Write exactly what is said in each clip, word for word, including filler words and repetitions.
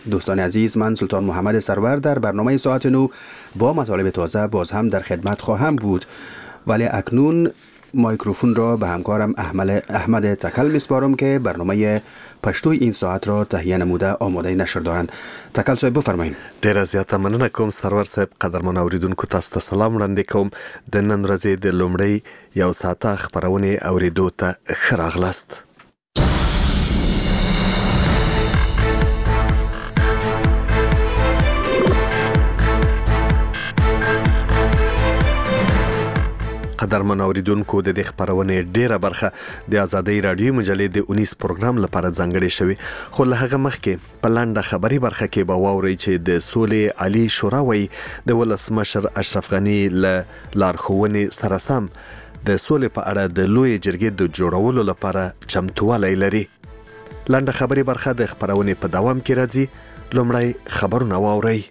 دوستان عزیز، من سلطان محمد سرور در برنامه ساعت نو با مطالب تازه باز هم در خدمت خواهم بود، ولی اکنون مایکروفون را به همکارم احمد تکل میسپارم که برنامه پشتوی این ساعت را تهیه نموده آماده نشر دارند. تکل صاحب بفرمایید. ډیره زیاته مننه کوم سرور صاحب. قدرمن اوریدونکو تاسو ته سلام وړاندې کوم. د نن ورځې د لومړۍ یو ساعته خبرونه اوریدو ته ښه راغلاست. قدرمن اوریدونکو د دې خبرونه ډیره برخه د آزادۍ رادیو مجلې د اونیس پروګرام لپاره ځانګړې شوی، خو له هغه مخکې په لنډه خبري برخه کې به واورئ چې د سولې عالی شورا وایي د ولسمشر اشرف غنی له لارښوونې سره سم د سولې په اړه د لوی جرګې د جوړولو لپاره چمتووالی لري. لنډه خبري برخه د خبرونه په دوام کې راځي. لومړی خبرونه واورئ.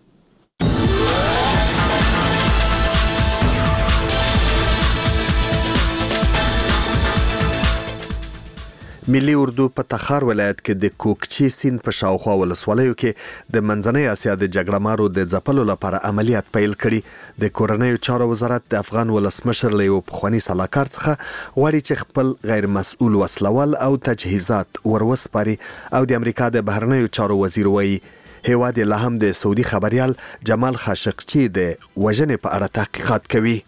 ملي اردو په تخار ولایت کې د کوکچی سیند په شاوخوا ولسوالیو کې د منځنۍ اسیا د جګړهمارو د ځپلو لپاره عملیات پیل کړي. د کورنیو چارو وزارت د افغان ولسمشر له یو پخواني سلاکار څخه غواړي چې خپل غیر مسؤل وسلوال او تجهیزات وروسپاري، او د امریکا د بهرنیو چارو وزیر وایي هیواد لا هم د سعودي خبريال جمال خاشقچی د وژنې په اړه تحقیقات کوي.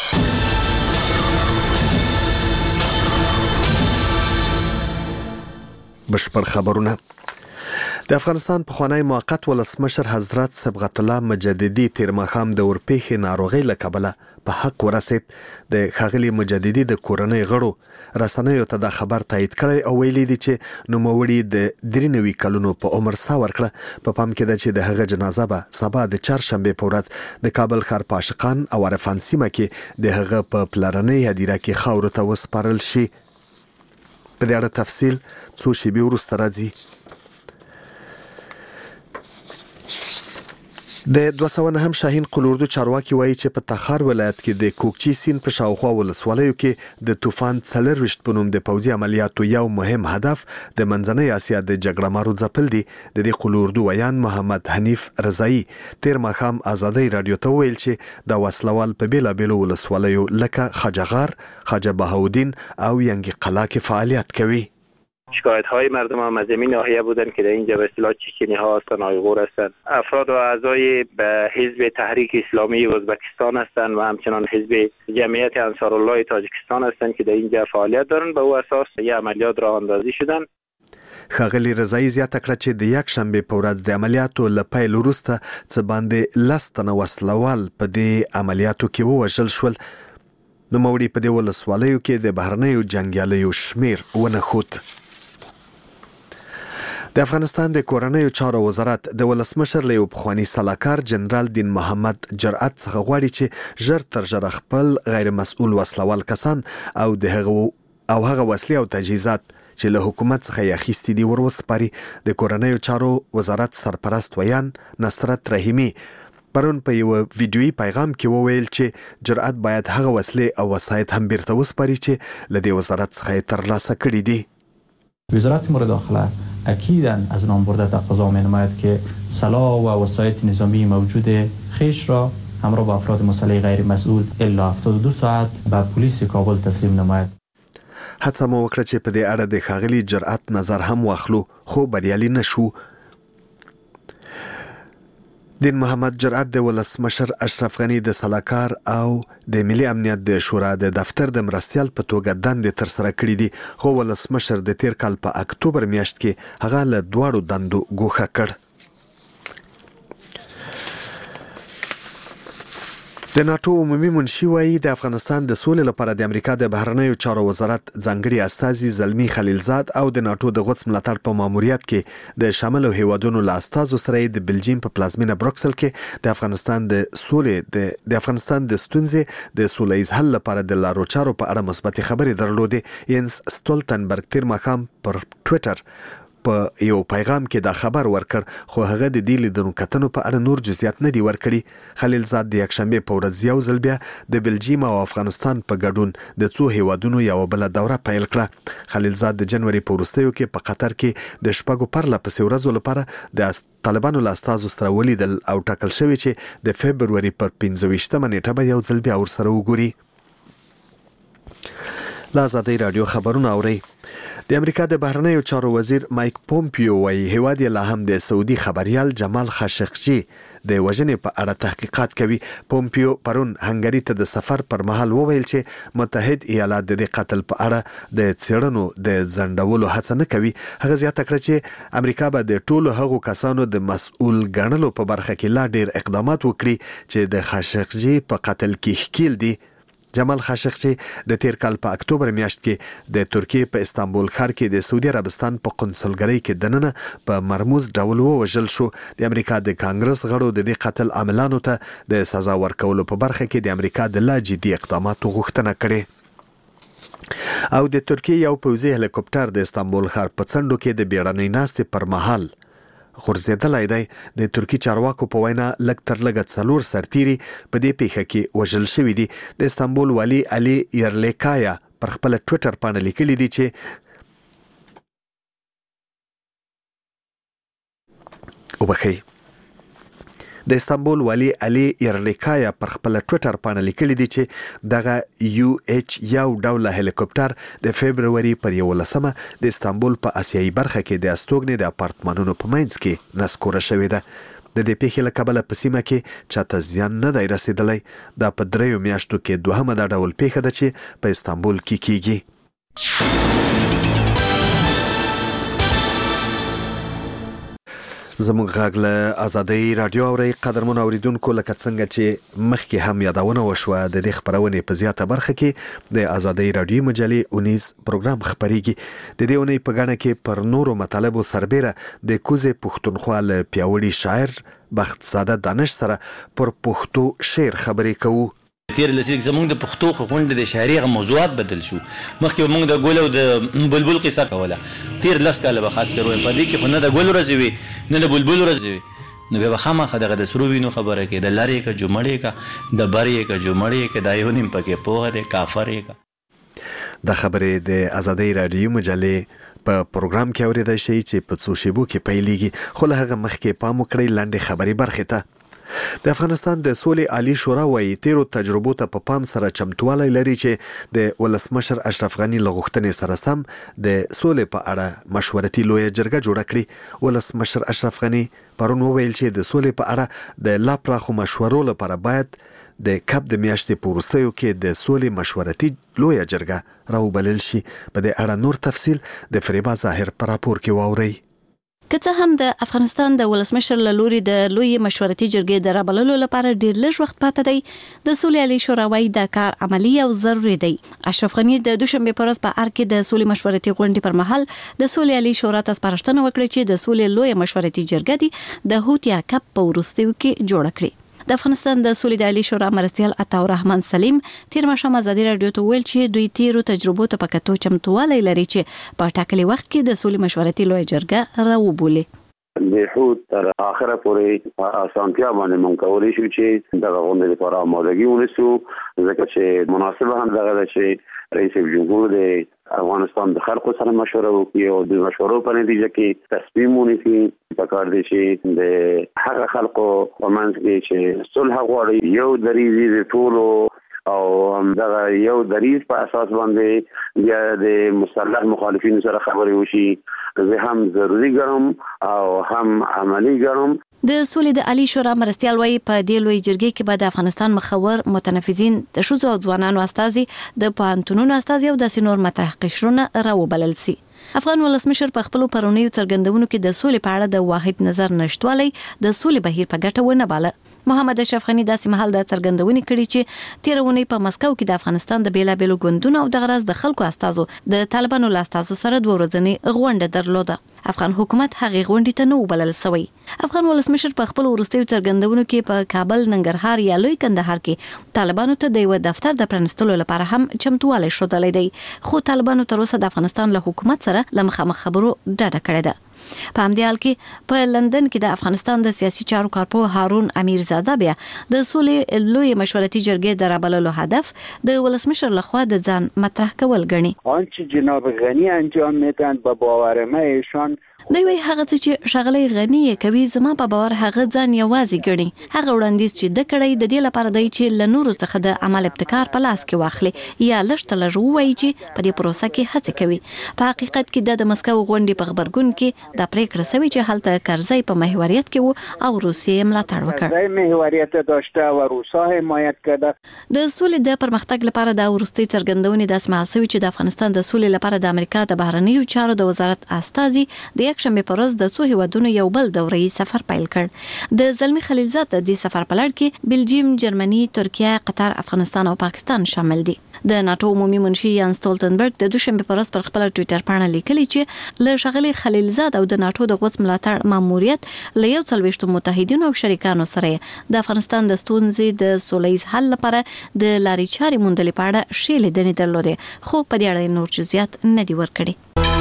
بشپړ خبرونه. د افغانستان پخوانی موقت ولسمشر حضرت صبغت الله مجددي تیر ماښام د ورپېښې ناروغۍ له کبله په حق ورسید. د ښاغلي مجددي د کورنۍ غړو رسنیو ته دا خبر تایید کړی او ویلي دي چې نوموړي د درې نوي کلونو په عمر ساه ورکړه. په پام کې ده چې د هغه جنازه به سبا د چهارشنبې په ورځ د کابل ښار په عاشقان او عرفان سیمه کې د هغه په پلرنۍ هدیره کې خاورو ته وسپارل شي. په دې اړه تفصیل څو شېبې وروسته راځي. د دوه سوه نهم شاهین قلوردو چارواکي وایي چې په تخار ولایت کې د کوکچی سیند په شاوخوا ولسوالیو کې د طوفان څلرویشت په نوم د پوځي عملیاتو یو مهم هدف د منځنۍ اسیا د جګړهمارو ځپل دي. د دې قلوردو ویان محمد حنیف رضایی تیر ماښام آزادۍ رادیو ته وویل چې د وسلوال په بیلابیلو ولسوالیو لکه خواجه‌غار، خواجه بهاءالدین او ینګي قلعه کې فعالیت کوي. شکایت های مردم هم از این ناحیه بودن که در اینجا به اصطلاح چچنی ها هستن، آیغور هستن، افراد و اعضای به حزب تحریک اسلامی ازبکستان هستن و همچنان حزب جمعیت انصارالله تاجیکستان هستن که در اینجا فعالیت دارن. به او اساس یه عملیات راه اندازی شدن. ښاغلي رضایی زیاته کړه چې د یک شنبې په ورځ د عملیاتو له پیل وروسته څه باندې لس تنه وسلوال په دې عملیاتو کې ووژل شول. نوموړي په دې ولسوالیو کې د بهرنیو جنګیالیو شمیر ونښود. د افغانستان د کورنیو چارو وزارت د ولسمشر له یو پخواني سلاکار جنرال دین محمد جرأت څخه غواړي چې ژر تر ژره خپل غیر مسؤل وسلوال کسان او د هغه او هغه وسلې او تجهیزات چې له حکومت څخه یې اخیستي دي وروسپاري. د کورنیو چارو وزارت سرپرست ویان نصرت رحیمي پرون په یو ویډیویي پیغام کې وویل چې جرأت باید هغه وسلې او وسایط هم بیرته وسپاري چې له دې وزارت څخه یې ترلاسه کړي دي. وزارت امور داخله اکیداً از نام برده تقاضا می نماید که سلاح و وسایط نظامی موجود خیش را همراه با افراد مسلح غیر مسئول الا هفتاد و دو ساعت به پلیس کابل تسلیم نماید. هڅه مو وکړه چې په دې اړه د ښاغلي جرأت نظر هم واخلو، خو بریالي نشو. دین محمد جرأت د ولسمشر اشرف غنی د سلاکار او د ملي امنیت د شورا د دفتر د مرستیال په توګه دندې ترسره کړې دي، خو ولسمشر د تیر کال په اکتوبر میاشت کې هغه له دواړو دندو ګوښه کړ. د ناتو عمومي منشي وایي د افغانستان د سولې لپاره د امریکا د بهرنیو چارو وزارت ځانګړي استازي زلمی خلیلزاد او د ناتو د غوڅ ملاتړ په ماموریت کې د شاملو هیوادونو له استازو سره د بلجیم په پلازمینه بروکسل کې د افغانستان د سولې د د افغانستان د ستونزې د سولهییز حل لپاره د لارو چارو په اړه مثبت خبرې درلودې. ینس ستولتنبرګ تیر ماښام پر ټویټر په یو پیغام کې دا خبر ورکړ، خو هغه د دې لیدنو کتنو په اړه نور جزئیات نه دي ورکړي. خلیلزاد د یکشنبه په ورځ یو ځل بیا د بلجیم او افغانستان په ګډون د څو هیوادونو یو بل دوره پیل کړه. خلیلزاد د جنوري په وروستیو کې په قطر کې د شپږو پرله پسې ورځو لپاره د طالبانو له استازو سره ولیدل او ټاکل شوی چې د فبروري پر پنځه ویشتمه نیټه به یو ځل بیا ورسره وګوري. لا آزادۍ راډیو خبرونه اوري. د امریکا د بهرنیو چارو وزیر مایک پومپیو وايي هیواد یې لا هم د سعودي خبريال جمال خاشقجي د وژنې په اړه تحقیقات کوي. پومپیو پرون هنګری ته د سفر پر مهال وویل چې متحد ایالات د قتل په اړه د څېړنو د ځنډولو هڅه نه کوي. هغه زیاته کړه چې امریکا به د ټولو هغو کسانو د مسؤل ګڼلو په برخه کې لا ډیر اقدامات وکړي چې د خاشقجي په قتل کې ښکیل دي. جمال خاشقجي د تیر کال په اکتوبر میاشت کې د ترکیې په استانبول ښار کې د سعودي عربستان په قونسلګرۍ کې دننه په مرموز ډول ووژل شو. د امریکا د کانګرس غړو د دې قتل عاملانو ته د سزا ورکولو په برخه کې د امریکا د لا جدي اقداماتو غوښتنه کړې. او د ترکیې یو پوځي هلیکوپټر د استانبول ښار په څنډو کې د بیړنۍ ناستې پر مهال غورځېدلی دی. د ترکی چارواکو په وینا لږ تر لږه څلور سرتیري په دې پیښه کې وژل شوي دي. د استانبول والي علي یرلیکایا پر خپل ټویټر باندې لیکلي دي چې وبخي د استانبول والي علي یرلیکایا پر خپل ټویټر باندې لیکلي دي چې دغه یو ایچ یو ډوله هلیکوپټر د فبروري پر یولسمه د استانبول په آسیایي برخه کې د استوګنې د اپارتمانونو په منځ کې نسکوره شوې ده. د دې پیښې له کبله په سیمه کې چاته زیان نه دی رسېدلی. دا په دریو میاشتو کې دوهمه دا ډول پیښه ده چې په استانبول کې کیږي. زموږ غږ له آزادۍ راډیو اورئ. قدرمنو اوریدونکو، لکه څنګه چې مخکې هم یادونه وشوه، د دې خپرونې په زیاته برخه کې د آزادۍ راډیو مجلې اونیز پروګرام خپریږي. د دې اونۍ په ګڼه کې پر نورو مطالبو سربیره د کوزې پښتونخوا له پیاوړي شاعر بخت زاده دانش سره پر پښتو شعر خبرې کوو. تیر لسیک زمونږ د پښتو خوند د شاعري غو موضوعات بدل شو. مخکې موږ د ګل او د بلبل قصه کوله. تیر لس کاله به خاص کړو په دې کې خو نه د ګل ورځ وي نه د بلبل ورځ وي. نو به خامخا دغه د سرو وینو خبره کې د لارې کا جمړې کا د بارې کا جمړې کا د یو نیم پکې پوغه د کافر کا. د خبرې د آزادۍ راډیو مجلې په پروګرام کې اورېدای شي چې په څو شیبو کې پیلېږي. خو له هغه مخکې پام وکړئ لاندې خبري برخې ته. د افغانستان د سولې عالی شورا وايي تیرو تجربو ته په پام سره چمتوالی لري چې د ولسمشر اشرف غنی له غوښتنې سره سم د سولې په اړه مشورتي لویه جرګه جوړه کړي. ولسمشر اشرف غنی پرون وویل چې د سولې په اړه د لا پراخو مشورو لپاره باید د کب د میاشتې په وروستیو کې د سولې مشورتي لویه جرګه راوبلل شي. په دې اړه نور تفصیل د فریبا ظاهر په راپور کې واورئ. که څه هم د افغانستان د ولسمشر له لوري د لوی مشورتي جرګې د رابللو لپاره ډیر لږ وخت پاتې دی، د سولې عالی شورا وايي دا کار عملی او ضروري دی. اشرف غنی د دوشنبه پر ورځ په ار کې د سولې مشورتي غونډې پر مهال د سولې عالی شورا ته سپارښتنه وکړه چې د سولې لوی مشورتي جرګه دی د هوتیا کپ په وروستیو کې جوړ کړي. د افغانستان د سولې د عالی شورا مرستیال عطا الرحمن سلیم تیر ماښام ازادي راډیو ته ویل چې دوی تیرو تجربو ته په کتو چمتوالی لري چې په ټاکلي وخت کې د سولې مشورتي لوی جرګه راوبولي. د حود تر اخره پورې اسانتیا باندې مونږ کولی شو چې دغه غونډې لپاره آمادګي ونیسو، ځکه چې مناسبه هم دغه ده چې رئیس جمهور د افغانستان د خلکو سره مشوره وکړي او د مشورو په نتیجه کې تصمیم ونیسي. پکار دی چې د هغه خلکو په منځ کې چې صلح غواړي یو دریځ د ټولو او دغه یو دریځ په اساس باندې بیا د مسلح مخالفینو سره خبرې وشي. زه هم ضروري ګڼم او هم عملی ګڼم. د سولې د عالی شورا مرستیال وايي په دې لوی جرګې کې به د افغانستان مخور متنفذین د ښځو او ځوانانو استازي د پوهنتونونو استازي او د سینور مطرح قشرونه راوبلل سي. افغان ولسمشر په خپل پرونیو څرګندونو کې د سولې په اړه د واحد نظر نشټوالی د سولې بهیر په ګټه ونه باله. محمد اشرف غنی داسې مهال د څرګندونې کړي چې تیرونی په مسکو کې د افغانستان د بیلابېلو ګوندونو او د غرض د خلکو استازو د طالبانو له استازو سره دوه ورځنۍ غونډه درلوده. افغان حکومت هغې غونډې ته نه وبلل سوی. افغان ولسمشر په خپل وروستیو څرګندونو کې په کابل، ننګرهار یا لوی کندهار کې طالبانو ته د یو دفتر د پرانستلو لپاره هم چمتوالی ښودلی دی، خو طالبانو تر اوسه د افغانستان له حکومت سره له مخامخ خبرو ډډه کړې ده. په همدې حال کې په لندن کې د افغانستان د سیاسي چارو کارپو هارون امیرزاده بیا د سولې لوی مشورتي جرګې د رابللو هدف د ولسمشر لخوا د ځان مطرح کول ګڼي. آنچه جناب غنی انجام میدن به باور ما ایشان دوی وایي هغه څه چې ښاغلی غنی کوي زما په باور هغه ځان یوازې ګڼي. هغه وړاندیز چې د کړی د دې لپاره دی چې له نورو څخه د عمل ابتکار په لاس کې واخلي یا لږ ته لږ ووایي چې په دې پروسه کې هڅې کوي. په حقیقت کې د مسکو غونډې په خبرګون کې د پریکړه سوي چې هلته کرزی په محوریت کې وو او روسیې ملاتړ وکړ. کرزی محوریت داشته و روسا حمایت کرده. د سولې د پرمختګ لپاره د ورستي څرګندونې د اسماعیل سوي چې د افغانستان د سولې لپاره د امریکا د بهرنیو چارو د وزارت استازي د یکشنبه په ورځ د څو هیوادونو یو بل دوري سفر پیل کړ. د زلمی خلیلزاد د سفر په لړ کې بلجیم، جرمني، ترکیه، قطر، افغانستان او پاکستان شامل دي. د ناتو عمومي منشي یان ستولتنبرګ د دوشنبه په ورځ پر خپل ټوئیټر باندې لیکلي چې له ښاغلي خلیلزاد او د ناتو د غوڅ ملاتړ ماموریت له یو څلوېښت متحدینو او شریکانو سره د افغانستان د ستونزې د سولهییز حل لپاره د لارې چارې موندلې په اړه ښې لیدنې درلودې، خو په دې اړه نور جزئیات نه دي ورکړي.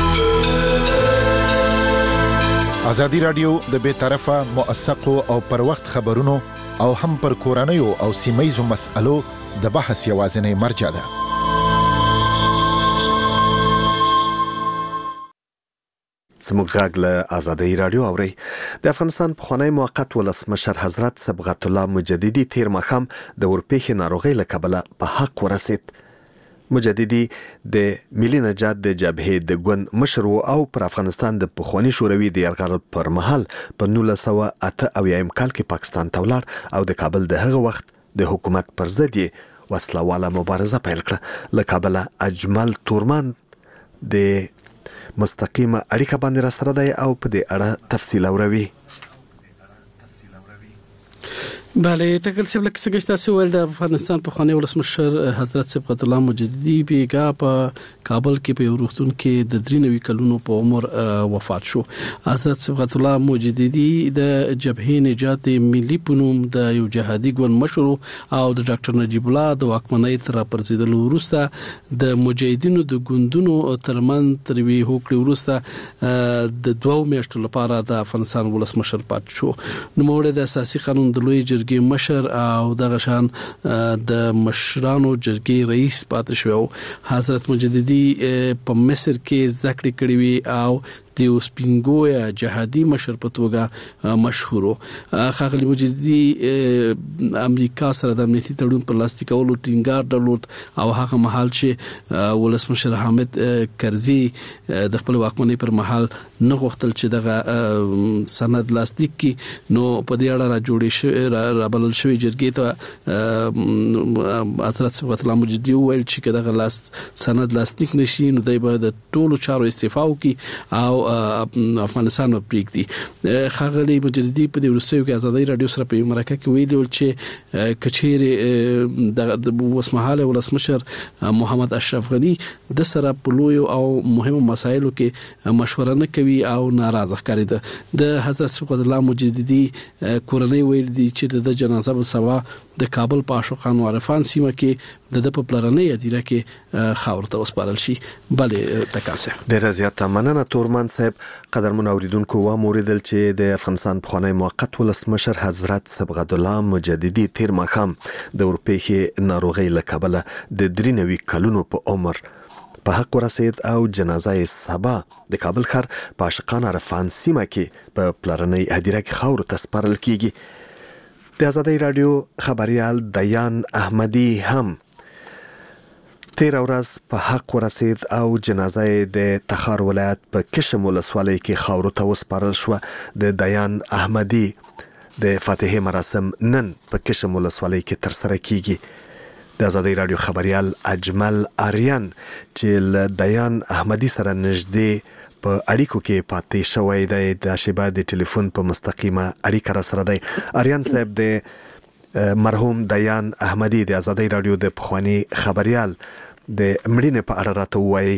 ازادي رادیو د بې طرفه موثقو او پر وخت خبرونو او هم پر کورنیو او سیمایزو مسألو د بحث یوازینی مرجع ده. زموږ غږ له ازادي رادیو اوري. د افغانستان پخوانی موقت ولسمشر حضرت صبغت الله مجددي تیر ماښام د ورپېښې ناروغۍ له کبله په حق ورسید. مجددي د ملي نجات د جبهې د ګوند مشر او پر افغانستان د پخوانی شوروي د یرغل پر مهال په نولس سوه اته اویایم کال کې پاکستان ته ولاړ او د کابل د هغه وخت د حکومت پر ضد یې وسله مبارزه پیل کړه. له کابله اجمل تورمان د مستقیمه اړیکه باندې را سره دی او په دې اړه تفصیل اوروي. بله تکل سیب لکه څنګه چې تاسو ول د افغانستان په خوانی ولسمشر حضرت صبغت الله مجددي بیګا په کابل کې په روغتون کې د درې نوي کلونو په عمر وفات شو. حضرت صبغت الله مجددي د جبهې نجات ملي پونوم د یو جهادي ګوند مشر او د ډاکټر نجیب الله د واکمنۍ تر پرځیدلو وروسته د مجاهدینو د ګوندونو ترمن تر وی هوکړې وروسته د دوه میاشتو لپاره د افغانستان ولسمشر پات شو. نو موږ د اساسي قانون د لوی جرګې مشر او دغه شان د مشرانو جرګې رئیس پاتې شو. حضرت مجددي په مصر کې ذکر کړی وی او د سپینګویا جهادي مشر په توګه مشهور. ښاغلي مجددي امریکا سره د امنیتي تړون پر لاسلیک کولو ټینګار درلود او هغه مهال چې ولسمشر حامد کرزي د خپل واکمنۍ پر مهال نه غوښتل چې دغه سند لاسلیک کی نو په دې اړه را جوړې شوې را بلل شوې جرګې ته حضرت صبغت الله مجددي ویل چې دغه لاس سند لاسلیک نشي نو دوی به د ټولو چارو استعفا وکړي او افغانستان پریږدي. ښاغلي مجددي په دې وروستیو کې ازادي رادیو سره په مرکه کې ویلي چې کچېرې د اوسمهاله ولسمشر محمد اشرف غني د سره په لوی او مهمو مسایلو کې مشوره نه کوي او ناراضه ښکارېده. د حضرت صبغت الله مجددي کورنۍ ویل دي چې د جنازه په سبا د کابل په عاشقان او عرفان سیمه کې د په پلرنۍ ادیره کې خاور ته وسپارل شي. بلې تکاسه ډیره زیاته مننه تورمان صاحب. قدرمن اوریدونکو و موریدل چې د افغانستان پخوانی موقت ولسمشر حضرت صبغت الله مجددي تیر ماښام د ورپېښې ناروغۍ له کبله د درې نوي کلونو په عمر په حق ورسید او جنازه یې سبا د کابل ښار په عاشقان عرفان سیمه کې په پلرنۍ ادیره کې خاور ته سپارل کیږي. د ازادي رادیو خبريال دیان احمدي هم تیر ورځ په حق ورسید او جنازه د تخار ولایت په کشم ولسوالۍ کې خاور ته وسپارل شو. د دیان احمدي د فاتحه مراسم نن په کشم ولسوالۍ کې تر سره کیږي. د ازادي رادیو خبريال اجمل آریان چې ل دیان احمدي سره نږدې په اړیکو کې پاتې شوی دی د شیبه د ټلیفون په مستقیمه اړیکه را سره دی. آریان صاحب د مرحوم دیان احمدي د ازادي رادیو د پخوانی خبريال د مړینې په اړه راته وایي.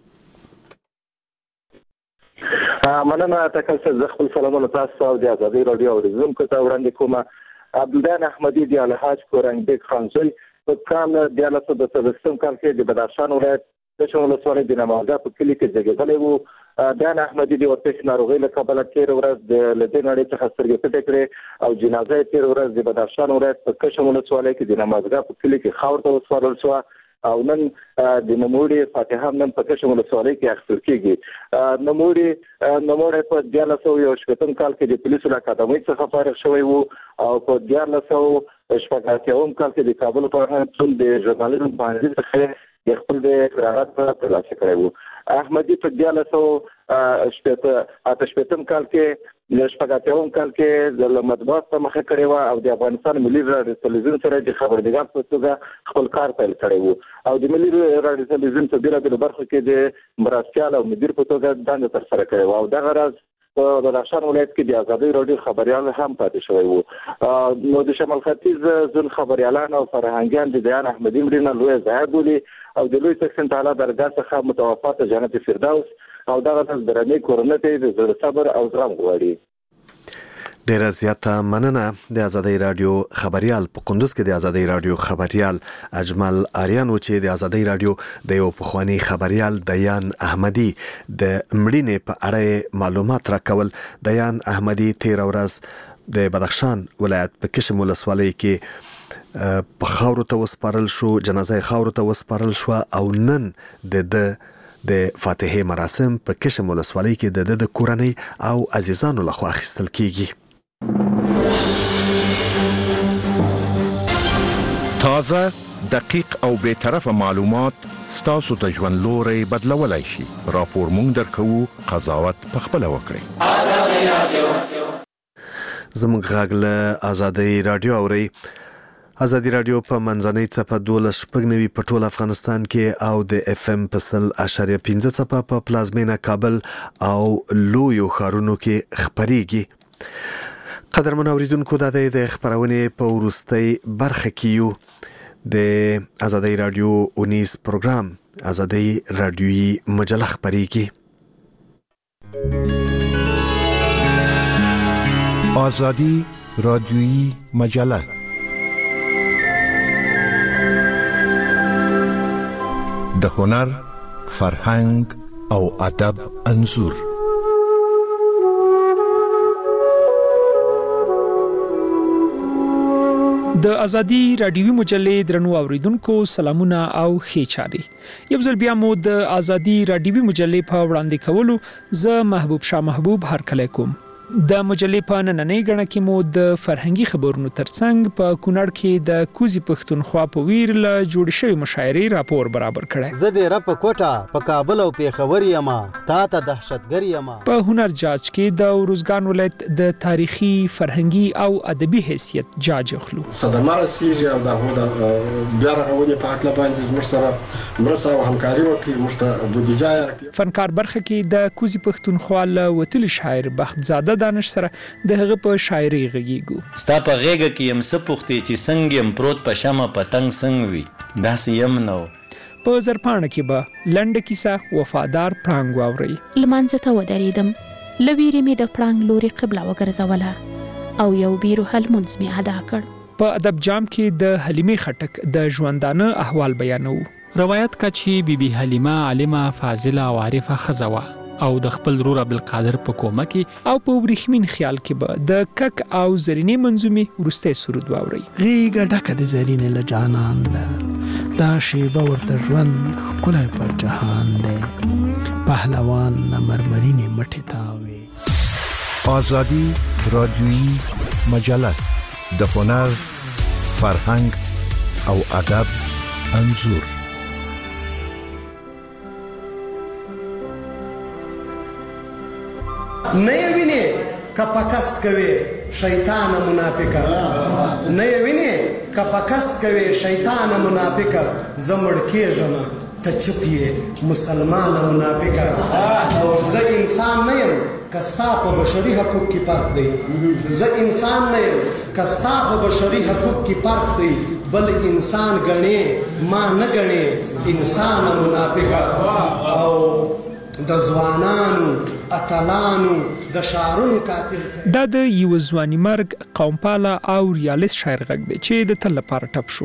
مننه تاسو زه خپل سلامونه تاسو او د ازادي رادیو اوریدونکو ته وړاندې کوم. عبدالدین احمدي د الحاج کورنګ بیگ خانزوی په کال د لسو د څلوېښتم کال کې د بدخشان ولایت د شمال ولسوالۍ د نمازه په کلي کې زیږېدلی و دیان احمدي د ورپېښې ناروغۍ له کبله تېره ورځ د له دې نړۍ څخه سترګې پټې کړې او جنازه یې تېره ورځ د بدخشان ولایت په کشم ولسوالۍ کې د نمازګاه په کلي کې خاورو ته وسپارل شوه او نن د نوموړي فاتحه نن په کشم ولسوالۍ کې اخیستل کېږي. نوموړي نوموړی په دیارلس سوه یو شپېتم کال کې د پولیسو له اکاډمۍ څخه فارغ شوی و او په دیارلس سوه شپږ اتیاوم کال کې د کابل پوهنتون د ژورنالیزم پوهنځي څخه د خپل د قرارداد ترلاسه کړی و. احمدي په دیارلس سوه شپېته اته شپېتم کال کې د شپږ اتیاوم کال کې د مطبوعات ته مخه کړې وه او د افغانستان ملي راډیو تلویزیون سره د خبرنګار په توګه خپل کار پیل کړی و او د ملي راډیو تلویزیون په بېلابېلو برخو کې د مرستیال او مدیر په توګه دنده ترسره کړې وه او دغه راز په بدخشان ولایت کې د ازادۍ راډیو خبریال هم پاتې شوی و. نو د شمال ختیځ ځینو خبریالان او فرهنګیان د دیان احمدي مړینه لویه ضایعه بولي او د لوی تقسیم تعالی درګاه څخه متوفاته جنت فردوس او دغه ورځ درنې کورنۍ ته د زړه صبر او زغم غواړي. ډیره زیاته مننه. د ازادۍ رادیو خبریال په کندوز کې د ازادۍ رادیو خبریال اجمل آریان و چې د ازادۍ رادیو د یو پخوانی خبریال دیان احمدي د مړینې په اړه معلومات راکول. دیان احمدي تېره ورځ د بدخشان ولایت په کشم ولسوالۍ کې په خاورو ته وسپارل شو، جنازه خاورو ته وسپارل شو او نن د د د فاتحه مراسم په کشم ولسوالۍ کې د د کورنۍ او عزیزانو لخوا اخیستل کیږي. تازه، دقیق او بے طرفه معلومات ستاسو ته ژوند لوري بدلولای شي. راپور مونږ درکوو، قضاوت پخپله وکړئ. ازادي رادیو زموږ غږ له ازادۍ رادیو اورئ. ازادي رادیو په منځنۍ څپه دولس شپږ نوي په ټول افغانستان کې او د اف ام په سل اشاریه پنځه څپه په پلازمینه کابل او لویو ښارونو کې خپریږي. قدرمن اوریدونکو، دا د خبرونې په وروستۍ برخه کې یو. د ازادي رادیو اونیز پروګرام ازادي رادیویي مجله خپریږي. ازادي رادیویی مجله د هنر، فرهنګ او ادب انځور. د ازادي رادیوي مجلې درنو اوریدونکو سلامونه او ښې چاري. یو ځل بیا مو د ازادي رادیوي مجلې په وړاندې کولو زه محبوب شاه محبوب هرکلی کوم. د مجلې په نننۍ غړنه کې مو د فرهنګي خبرونو ترڅنګ په کونړ کې د کوزي پښتونخوا په ویر له جوړ شوی مشاعرې راپور برابر کړی. زه د رپ کوټه په کابل او پیښور یم، تا ته دهشتګر یم. په هنر جاج کې د روزګان ولایت د تاریخي، فرهنګي او ادبي حیثیت جاج اخلو. صدمه رسیږي او دغه د بیا رغونې په اړه باندې زموږ سره مرسته او همکاري وکړي، موږ ته بودیجه راکړي. فنکار برخه کې د کوزي پښتونخوا له وتلي شاعر بخت زاده دانش سره د هغه په شاعري غږیږو. ستا په غېږه کې يم څه پوښتې چې څنګه يم پروت په شمه پتنګ څنګه وي داسې یم نو. په زرپاڼه کې به لنډه کیسه وفادار پړانګ واورئ. لمانځه ته ودرېدم، له ویرې مې د پړانګ لوري قبله وګرځوله او یو بیروحه لمونځ مې ادا کړ. په ادب جام کې د حلیمې خټک د ژوندانه احوال بیانوو. روایت کا چې بی بی حلیمه عالمه، فاضله او عارفه ښځه وه او د خپل رور عبدالقادر په کومه کې او په ورېښمین خیال کې به د کک او زرینې منظومې وروستی سرود واورئ. غېږه ډکه د زرینې له جانان ده، دا شیبه ورته ژوند ښکلی پر جهان دی، پهلوان نه مرمرینې مټې تاوې. ازادي رادیویی مجله د هنر، فرهنګ او ادب انځور. نه یې وینې که په قصد کوي شیطانه منافقه، نه یې وینې که په قصد کوي شیطانه منافقه، زه مړ کېږم ته چپ یې مسلمانه منافقه. او زه انسان نه یم که ستا په بشري حقوق کې فرق دی، زه انسان نه یم که ستا په بشري حقوق کې فرق دی، بل انسان ګڼې ما نه ګڼې انسانه منافقه. او د ځوانانو اتلانو د شعرونو قاتل. دا د یو ځواني مرګ قومپاله او ریالیست شاعر غږ دی چې د تل لپاره ټپ شو.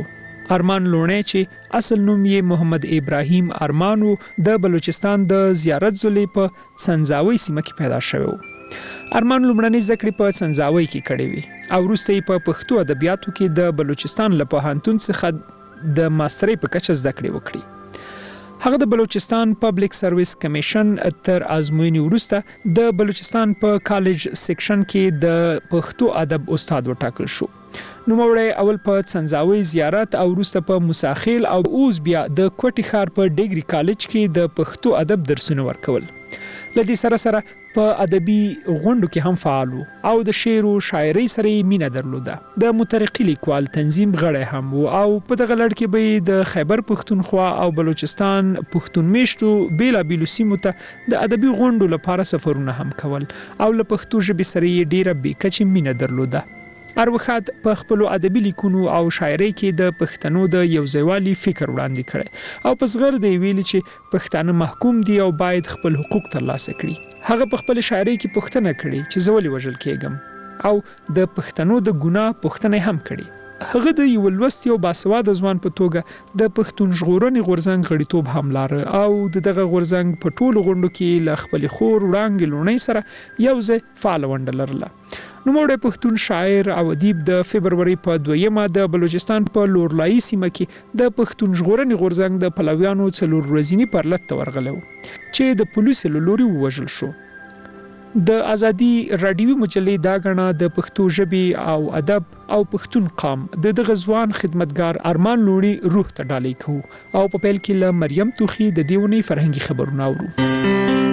ارمان لوڼی چې اصل نوم یې محمد ابراهیم ارمان و د بلوچستان د زیارت ضلع په څنځاوي سیمه کې پیدا شوی و. ارمان لومړنۍ زده کړې په څنځاوي کې کړې وې او وروسته یې په پښتو ادبیاتو کې د بلوچستان له پوهنتون څخه د ماسترۍ په کچه زده کړې وکړې. هغه د بلوچستان پبلک سرویس کمیشن تر ازموینې وروسته د بلوچستان په کالج سیکشن کې د پښتو ادب استاد وټاکل شو. نوموړی اول په څنځاوي زیارت او وروسته په موسی او اوس بیا د کوټي ښار په ډیګري کالج کې د پښتو ادب درسونه ورکول. لدې سره سره په ادبي غونډو کې هم فعال وو او د شعر او شاعرۍ سره مینه درلوده. د مترقي لیکوال تنظیم غړی هم وو او په دغه لړ کې به د خیبر پښتونخوا او بلوچستان پښتون میشتو بیلابیلو سیمو ته د ادبي غونډو لپاره سفرونه هم کول او له پښتو ژبې سره یې ډیره بې کچې مینه درلوده. اروخات په خپل ادبي لیکونو او شاعرۍ کې د پښتنو د یوځایوالي فکر وړاندې کړي او په صغر دی ویلي چې پښتانه محکوم دي او باید خپل حقوق ترلاسه کړي. هغه په خپل شاعرۍ کې پوښتنه کړې چې زه ولې وژل کېږم او د پښتنو د ګناه پوښتنه هم کړې. هغه د یو لوستي او باسواده ځوان په توګه د پښتون ژغورنې غورځنګ غړیتوب هم لاره او دغه غورځنګ په ټولو غونډو کې له خپل خور وړاندې لونی سره یو ځای فعال ونډه لرله. نوموړی پښتون شاعر او ادیب د فبروري په دویمه د بلوچستان په لورلایي سیمه کې د پښتون ژغورنې غورځنګ د پلویانو څلور ورځنی پرلط ته ورغلی چې د پولیسو له لوري ووژل شو. د ازادي راډیوي مجلې دا غڼه د پښتو ژبې او ادب او پښتون قام د دغه ځوان خدمتګار ارمان لوڼي روح ته ډالۍ کوو او په پیل کې له مریم توخي د دیونی فرهنګي خبرونه اورو.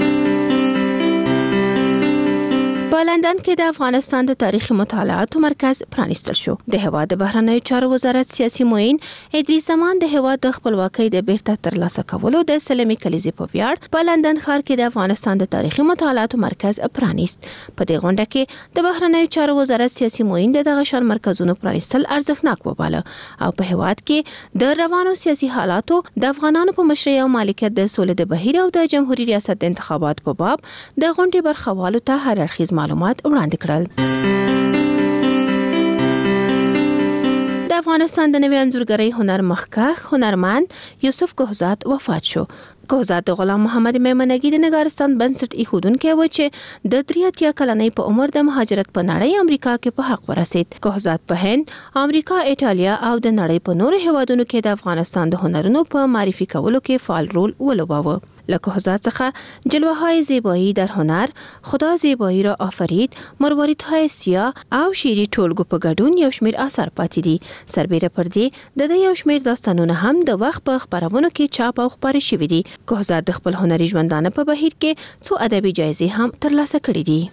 په لندن کې د افغانستان د تاریخي مطالعاتو مرکز پرانیستل شو. د هیواد د بهرنیو چارو وزارت سیاسي معین ادریس زمان د هیواد د خپلواکۍ د بیرته ترلاسه کولو د سلمي کلیزې په ویاړ په لندن ښار کې د افغانستان د تاریخي مطالعاتو مرکز پرانیست. په دې غونډه کې د بهرنیو چارو وزارت سیاسي معین د دغه شان مرکزونو پرانیستل ارزښتناک وباله او په هیواد کې د روانو سیاسي حالاتو د افغانانو په مشرۍ او مالکیت د سولې د بهیر او د جمهوریت ریاست د انتخابات په باب د غونډې برخوالو ته هر اړخیز معلومات وړاندې کړل. د افغانستان د نوي انځورګرۍ هنر مخکښ هنرمند یوسف کوهزاد وفات شو. کوهزاد د غلام محمد میمنګي د نګارستان بنسټ ایښودونکی و چې د درې اتیا کلنۍ په عمر د مهاجرت په نړۍ امریکا کې په حق ورسید. کوهزاد په هند، امریکا، ایټالیا او د نړۍ په نورو هیوادونو کې د افغانستان د هنرونو په معرفي کولو کې فعال رول ولوباوه. له کوهزاد څخه جلوه های زیبایی در هنر، خدا زیبایی را آفرید، مروارید های سیاه او شیری ټولګو په ګډون یو شمیر آثار پاتې دي. سربیره پر دې د یو شمیر داستانونه هم د وخت په خبرونو کې چاپ او خپاره شوي دي. کوهزاد د خپل هنري ژوندانه په بهیر کې څو ادبي جایزې هم ترلاسه کړې دي.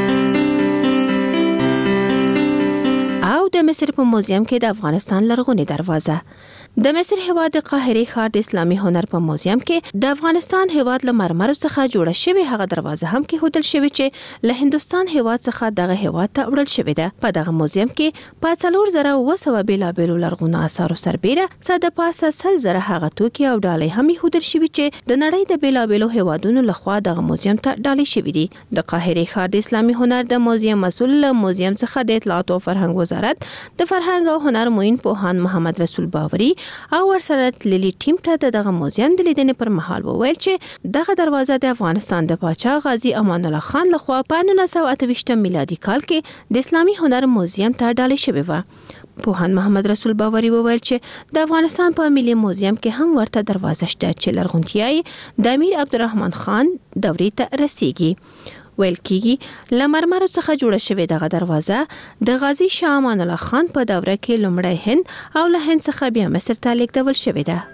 او د مصر په موزیم کې د افغانستان لرغونې دروازه. د مصر هیواد د قاهره ښار د اسلامي هنر په موزیم کې د افغانستان هیواد له مرمرو څخه جوړه شوې هغه دروازه هم کې هودل شوې چې له هندستان هیواد څخه دغه هیواد ته وړل شوې ده. په دغه موزیم کې په څلور زره اوه سوه بیلابیلو لرغونو آثارو سربیره څه د پاسه سل زره هغه توکي او ډالۍ هم هودل شوې چې د نړۍ د بیلابیلو هیوادونو لخوا دغه موزیم ته ډالۍ شوې دي. د قاهره ښار د اسلامي هنر د موزیم مسؤل له موزیم څخه د اطلاعات او فرهنګ وزارت د فرهنګ او هنر معین پوهاند محمد رسول باوري او ورسره تللي ټیم ته دغه موزیم د لیدنې پر مهال وویل چې دغه دروازه د افغانستان د پاچا غازی امان الله خان لخوا په نولس سوه اته ویشت میلادي کال کې د اسلامي هنر موزیم ته ډالۍ شوې وه. پوهاند محمد رسول باوري وویل چې د افغانستان په ملي موزیم کې هم ورته دروازه شته چې لرغونتیا د امیر عبدالرحمن خان دورې ته رسیږي. ویل کېږي له مرمرو څخه جوړه شوې دغه دروازه د غازی شاه امان الله خان په دوره کې لومړی هند او له هند څخه بیا مصر ته لیږدول شوې ده.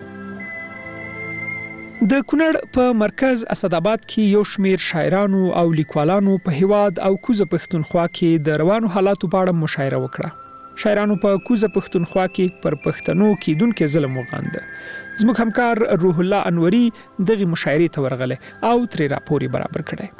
د کونړ په مرکز اسداباد کې یو شمیر شاعرانو او لیکوالانو په هیواد او کوزه پښتونخوا کې د روانو حالاتو په اړه مشاعره وکړه. شاعرانو په کوزه پښتونخوا کې پر پښتنو کېدونکو ظلم وغانده. زموږ همکار روح الله انوري دغه مشاعرې ته ورغله او ترې راپوري برابر کړي.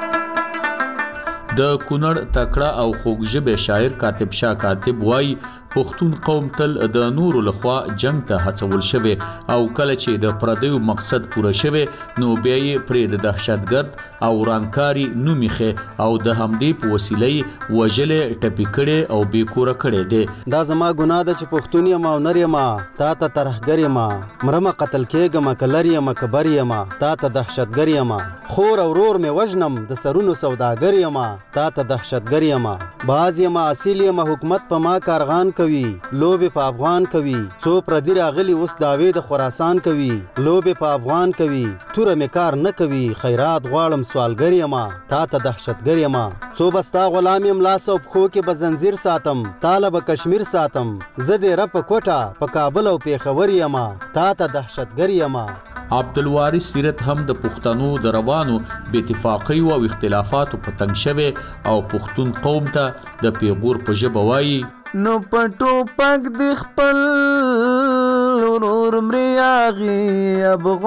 د کونړ تکړه او خوږ ژبه شاعر کاتب شاه کاتب وای پښتون قوم تل د نورو لخوا جنگ ته هڅول شوی او کله چې د پردیو مقصد پوره شوی نو بیا یې پرې د دهشتګرد او ورانکاري نوم ایښی او د همدې په وسیله یې وژلې ټپي کړی او بېکوره کړی دی. دا زما ګناه ده چې پښتون یم او نر یم، تا ته ترهګر یم، مرمه قتل کېږم که لر یم که بر یم، تا ته دهشتګر یم، خور او ورور مې وژنم د سرونو سوداګر یم، تا ته دهشتګر یم، باز یم اصیل یم، حکومت په ما کارغان کوي، لوبې په افغان کوي، څو پردي راغلي اوس دعوې د خراسان کوي، لوبې په افغان کوي، توره مې کار نه کوي، خیرات غواړم سوالګر یم، تا ته دهشتګر یم، څو به ستا غلام یم، لاس او پښو کې به زنځیر ساتم، تاله به کشمیر ساتم، زه دې رب په کوټه په کابل او پېښور یم، تا ته دهشتګر یم. عبدالوارث سیرت هم د پښتنو د روانو بې اتفاقۍ او اختلافاتو په تنګ شوی او پښتون قوم ته د پیغور په ژبه وایي نو پټو پک د خپل ورور مریاغي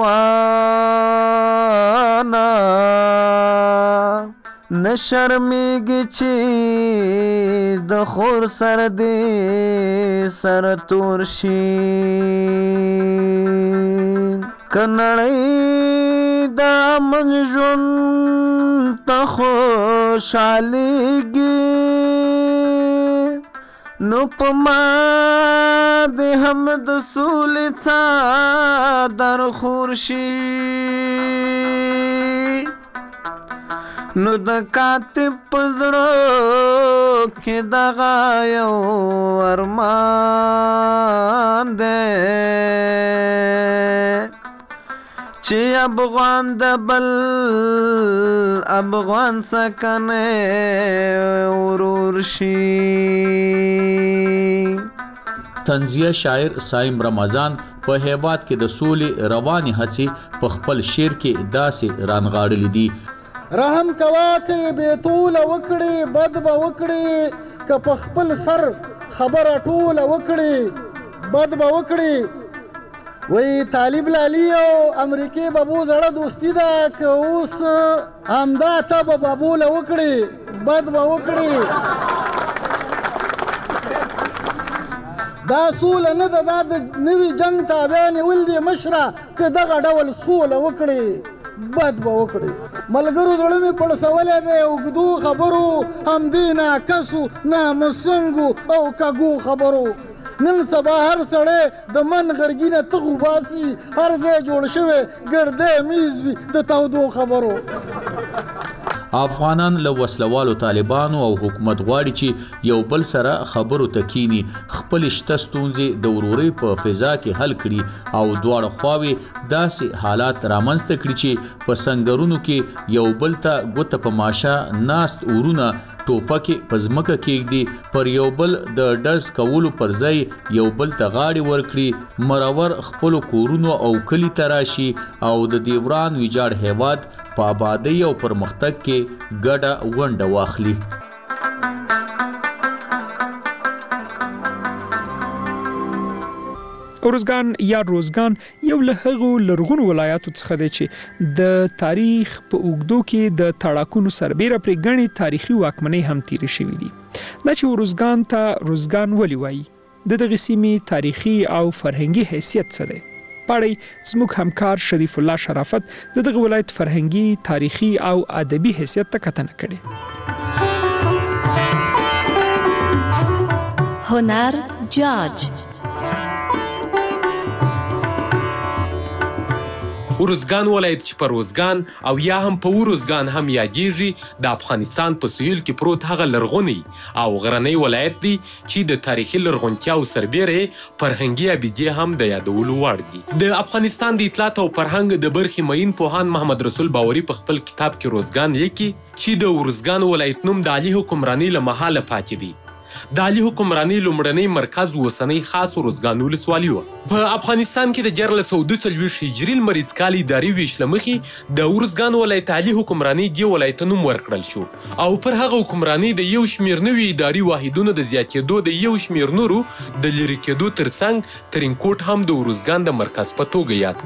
افغانا نه شرمېږي چې د خور سر دې سر تور شي که نړۍ د امن ژوند ته خوشحالېږي نو په ما دې هم د سولې څادر خور شي نو د کاتب په زړه کې دغه یو ارمان دی چې افغان د بل افغان سکنه ورور شي. طنزیه شاعر سایم رمضان په هیواد کې د سولې روانې هڅې په خپل شعر کې داسې رانغاړلې دي رحم کوا که بیتوله وکړي بد به وکړي که په خپل سر خبره ټوله وکړي بد به وکړي وی طالب لالی او امریکې بابو زړه دوستی ده که اوس همدا ته به بابوله وکړي بد به وکړي دا سوله نه ده دا د نوي جنګ تابع نیول دي مشره که دغه ډول سوله وکړي بد به وکړي ملګرو زړه مې پړسولی دی اوږدو خبرو همدې ناکسو نامسنګو او کږو خبرو نن سبا هر سړی د من غرګینه تغو باسي هر ځای جوړ شوی ګردی میز وي د تودو خبرو. افغانان له وسلوالو طالبانو او حکومت غواړي چې یو بل سره خبرو ته کینی خپل شته ستونزې د ورورۍ په فضا کې حل کړي او دواړه خواوې داسې حالات رامنځته کړي چې په سنګرونو کې یو بل ته ګوته په ماشه ناست ورونه ټوپکې په ځمکه کېږدي پر یو بل د ډز کولو پر ځای یو بل ته غاړې ورکړي مرور خپلو کورونو او کلي ته راشي او د دې وران ویجاړ هیواد په آبادۍ او پرمختګ کې ګډه ونډه واخلي. ارزګان یا روزګان یو له هغو لرغونو ولایاتو څخه دی چې د تاریخ په اوږدو کې د تړاکونو سربیره پرې ګڼې تاریخي واکمنۍ هم تیرې شوې دي. دا چې ارزګان ته روزګان ولې وایي د دغې سیمې تاریخي او فرهنګي حیثیت څه دی؟ پاړی زموږ همکار شریف الله شرافت د دغه ولایت فرهنګي تاریخي او ادبي حیثیت ته کتنه کړې. هنر جاج ارزګان ولایت چې په روزګان او یا هم په ورزګان هم یادېږي د افغانستان په سهیل کې پروت هغه لرغونی او غرنی ولایت دی چې د تاریخي لرغونتیاو سربیره فرهنګي ابدي هم د یادولو وړ دی. د افغانستان د اطلاعات او فرهنګ د برخې معین پوهان محمد رسول باوري په خپل کتاب کې روزګان لیکي چې د ورزګان ولایت نوم د علي حکمرانۍ له مهاله پاتې دی. د علي حکمرانۍ لومړنی مرکز اوسنۍ خاص ارزګان ولسوالي وه. په افغانستان کې د دیارلس سوه دوه څلوېښت هجري لمریز کال اداري ویش له مخې د ارزګان ولایت علي حکمرانۍ دې ولایت ته نوم ورکړل شو او پر هغه حکمرانۍ د یو شمېر نوي اداري واحدونو د زیاتېدو د یو شمېر نورو د لرې کېدو ترڅنګ ترینکوټ هم د ارزګان د مرکز په توګه یاد کړ.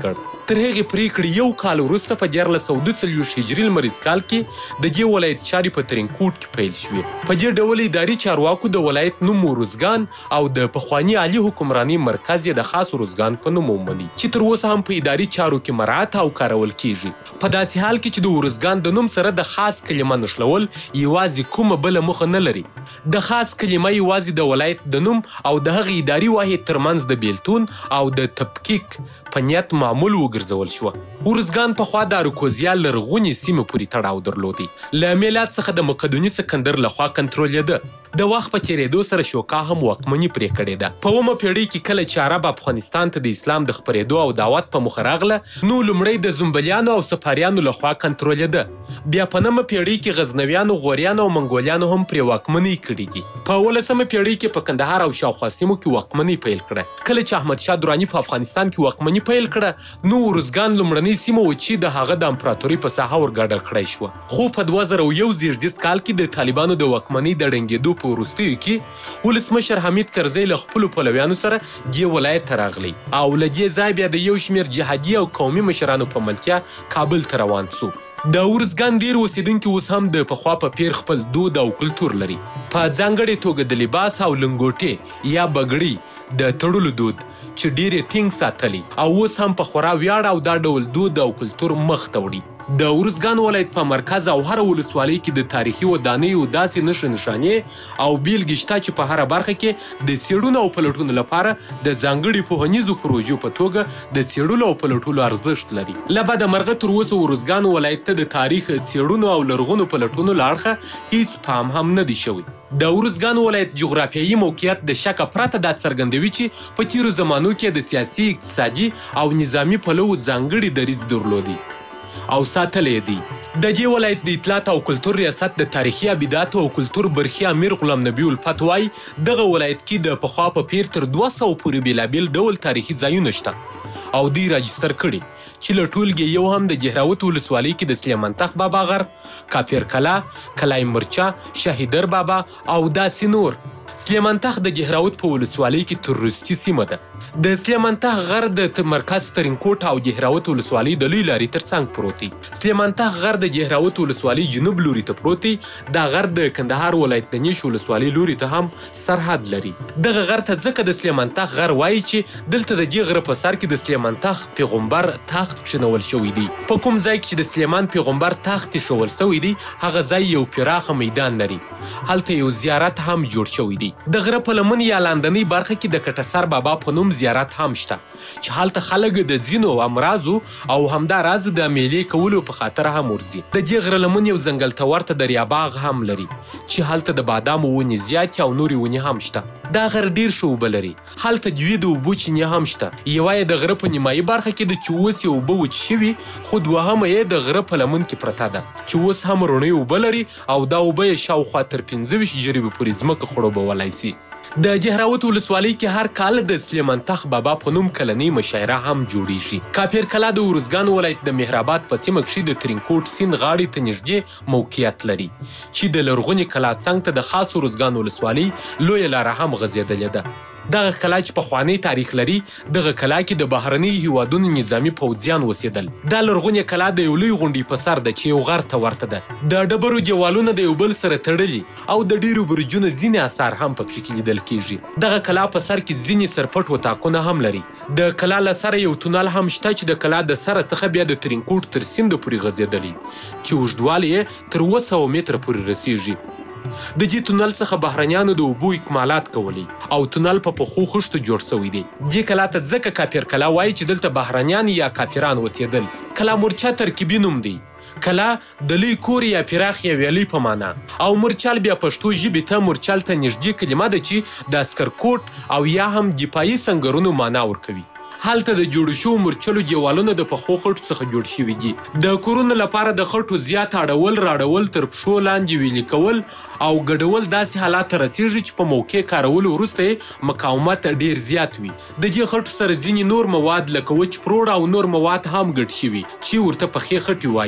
تر هغې پریکړې یو کال وروسته په دیارلس سوه دوه څلوېښت هجري لمریز کال کې د دې ولایت چارې په ترینکوټ کې پیل شوې. په دې ډول اداري چارواکو د ولایت نوم ارزګان او د پخواني عالي حکمراني مرکز یې د خاص ارزګان په نوم ومني چې تر اوسه هم په اداري چارو کې مراعات او کارول کیږي. په داسې حال کې چې د ارزګان د نوم سره د خاص کلمه نښلول یوازې کومه بله موخه نه لري. د خاص کلمه یوازې د ولایت د نوم او د هغې اداري واحد ترمنځ د بیلتون او د تفکیک په نیت معمول وګرځول شوه. ارزګان پخوا د اراکوزیا لرغونې سیمې پورې تړاو درلودی. له میلاد څخه د مقدوني سکندر لخوا کنټرولېده. د وخت په تېرېدو سره شوکا هم واکمني پرې کړې ده. په اومه پیړۍ کې کله چې عرب افغانستان ته د اسلام د خپرېدو او دعوت په موخه راغله نو لومړی د زومبلیانو او سفاریانو لخوا کنټرولېده. بیا په نهمه پیړۍ کې غزنویانو، غوریانو او منګولیانو هم پرې واکمني کړې دي. په اولسمه پیړۍ کې په کندهار او شاوخوا سیمو کې واکمني پیل کړه. کله چې احمدشاه دراني په افغانستان کې واکمني پیل کړه نو ارزګان لومړنۍ سیمه و چې د هغه د امپراتورۍ په ساحه ورګډه کړی شوه. خو په دوه زره یو زیږدیز کال کې د طالبانو د واکمنۍ د ړنګېدو په وروستیو کې ولسمشر حمید کرزی له خپلو پلویانو سره دې ولایت ته راغلی او له دې ځای بیا د یو شمېر جهادي او قومي مشرانو په ملتیا کابل ته روان سو. د ارزګان ډېر اوسېدونکي اوس هم د پخوا په پیر خپل دود او کلتور لري. په ځانګړې توګه د لباس او لنګوټې یا بګړۍ د تړلو دود چې ډېر ټینګ ساتلی او اوس هم په خورا ویاړ او دا ډول دود او کلتور مخ ته وړي. د ارزګان ولایت په مرکز او هر ولسوالۍ کې د تاریخي ودانیو داسې نښې نښانې او بیلګې شته چې په هره برخه کې د څېړنو او پلټونو لپاره د ځانګړي پوهنیزو پروژو په توګه د څېړلو او پلټلو ارزښت لري. له بده مرغه تر اوسه ارزګان ولایت ته د تاریخ، څېړنو او لرغونو پلټونو له اړخه هیڅ پام هم نه دی شوی. د ارزګان ولایت جغرافیایي موقعیت د شکه پرته دا څرګندوي چې په تیرو زمانو کې د سیاسي، اقتصادي او نظامي پلوه ځانګړي دریځ درلودي او ساتلې دي. د دې ولایت د اطلاعات او کلتور ریاست د تاریخي ابیداتو او کلتور برخي امیر غلام نبی الفت وایي دغه ولایت کې د پخوا په پیر تر دوه سوه پورې بېلابېل ډول تاریخي ځایونه شته او دوی راجستر کړي چې له ټولګې یو هم د جهراوت ولسوالۍ کې د سلیمان تخت بابا غر، کاپیر کلا، کلای مرچا، شهیدر بابا او داسې نور. سلیمان تخت د جهراوت په ولسوالۍ کې تر وروستي سیمه ده. د سلیمان تخت غر د مرکز ترینکوټ او جهراوت ولسوالۍ د لوی لارې ترڅنګ پروت دی. سلیمان تخت غر د جهراوت ولسوالۍ جنوب لوري ته پروت دی. دا غر د کندهار ولایت د نیش ولسوالۍ لوري ته هم سرحد لري. دغه غر ته ځکه د سلیمان تخت غر وایي چې دلته د دې غره په سر کې د سلیمان تخت پیغمبر تخت کښېنول شوی دی. په کوم ځای کې چې د سلیمان پیغمبر تخت ایښول شوی دی هغه ځای یو پراخه میدان لري. هلته یو زیارت هم جوړ شوی دی. د غره په لمن یا لاندنۍ برخه کې د کټسر بابا په نوم زیارت هم شته چې هلته خلک د ځینو امراضو او همداراز د میلې کولو په خاطر هم ورځي. د دې غره لمن یو ځنګل ته ورته دریاباغ هم لري چې هلته د بادامو ونې زیاتې او نورې ونې هم شته. دا غر ډیر ښه اوبه لري. هلته د دوی د اوبو چینې هم شته. یوه یې د غره په نیمایي برخه کې ده چې اوس یې اوبه وچې شوي خو دوهمه یې د غره په لمن کې پرته ده چې اوس هم رڼې اوبه لري او دا اوبه یې شاوخوا تر پنځه ویشت جریبې پورې ځمکه خړوبولی سي. د جهراوت ولسوالۍ کې هر کال د سلیمان تخت بابا په نوم کلنۍ مشاعره هم جوړیږي. کاپیر کلا د ارزګان ولایت د مهرآباد په سیمه کښې د ترینکوټ سیند غاړې ته نږدې موقعیت لري چې د لرغونې کلا څنګ ته د خاص ارزګان ولسوالۍ لویه لاره هم غځېدلې ده. دغه کلا چې پخوانی تاریخ لري دغه کلا کې د بهرنیو هیوادونو نظامي پوځیان اوسېدل. دا لرغونې کلا د یو لوی غونډۍ په سر ده چې یو غر ته ورته ده. د ډبرو دیوالونه د یو بل سره تړلي او د ډیرو برجونو ځینې اثار هم پکښې کې لیدل کېږي. دغه کلا په سر کې ځینې سرپټ وطاقونه هم لري. د کلا له سره یو تونل هم شته چې د کلا د سره څخه بیا د ترینکوټ تر سیند پورې غځېدلی چې اوږدوالی یې تر اووه سوه متره پورې رسیږي. د دې تونل څخه بهرنیانو د اوبو اکمالات کولی او تونل په پخو خښتو جوړ شوی دی. دې کلا ته ځکه کاپیر کلا وایي چې دلته بهرنیان یا کافران اوسېدل. کلا مرچا ترکیبي نوم دی. کلا د لوی کور یا پراخ یا ویالۍ په معنا او مرچال بیا پښتو ژبې ته مرچال ته نږدې کلمه ده چې د عسکرکوټ او یا هم دفاعي سنګرونو معنا ورکوي. هلته د جوړ شوو مرچلو دیوالونه د پخو خټو څخه جوړ شوي دي. د کورونو لپاره د خټو زیات اړول راړول تر پښو لاندې ویلي کول او ګډول داسې حالات ته رسېږي چې په موقع کارولو وروسته یې مقاومت ډیر زیات وي. د دې خټو سره ځینې نور مواد لکه وچ پروړ او نور مواد هم ګډ شوي چې ورته پخې خټې وایي.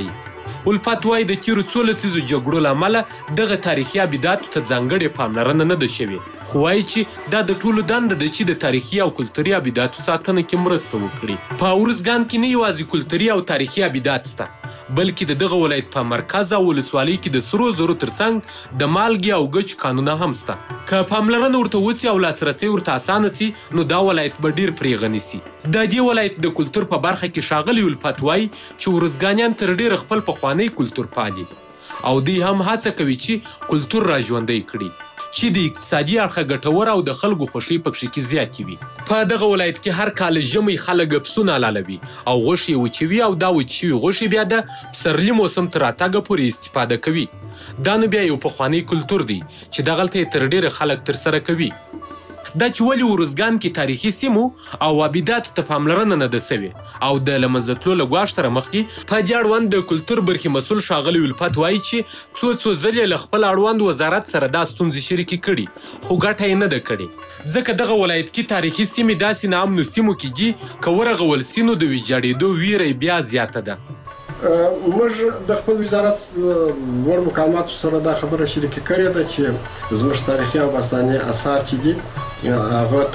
الفت وایي د تیرو څو لسیزو جګړو له امله دغه تاریخي ابداتو ته ځانګړې پاملرنه نه ده شوې، خو وایي چې دا د ټولو دنده ده چې د تاریخي او کلتوري ابداتو ساتنه کې مرسته وکړي. په ارزګان کې نه یوازې کلتوري او تاریخي ابدات شته، بلکې د دغه ولایت په مرکز او ولسوالۍ کې د سرو زرو ترڅنګ د مالګې او ګچ کانونه هم شته. که پاملرنه ورته وسي او لاسرسی ورته اسانه سي نو دا ولایت به ډیر پرې غني سي. د دې ولایت د کلتور په برخه کې ښاغلي الفت وایي چې ارزګانیان تر ډیره خپل پخوانی کلتور پالي او دوی هم هڅه کوي چې کلتور را ژوندی کړي چې د اقتصادي اړخه ګټور او د خلکو خوښي پکښې کې زیاتې وي. په دغه ولایت کې هر کال ژمی خلک پسونه حلالوي او غوښې یې وچوي او دا وچ شوي غوښې بیا د پسرلي موسم تر راتګه پورې استفاده کوي. دا نو بیا یو پخوانی کلتور دی چې دغلته یې تر ډیره خلک ترسره کوي. دا چې ولې ارزګان کې تاریخي سیمو او ابداتو ته پاملرنه نه ده سوې او د له منځه تلو له ګواښ سره مخ دي، په دې اړوند د کلتور برخې مسؤل ښاغلي الفت وایي چې څو څو ځلې یې له خپل اړوند وزارت سره دا ستونزې شریکې کړي خو ګټه یې نه ده کړې، ځکه دغه ولایت کې تاریخي سیمې داسې ناامنو سیمو کې دي که ورغول سي نو د ویجاړېدو ویره یې بیا زیاته ده. موږ د خپل وزارت لوړ مقاماتو سره دا خبره شریکه کړې ده چې زموږ تاریخي او باستاني اثار چې دي هغه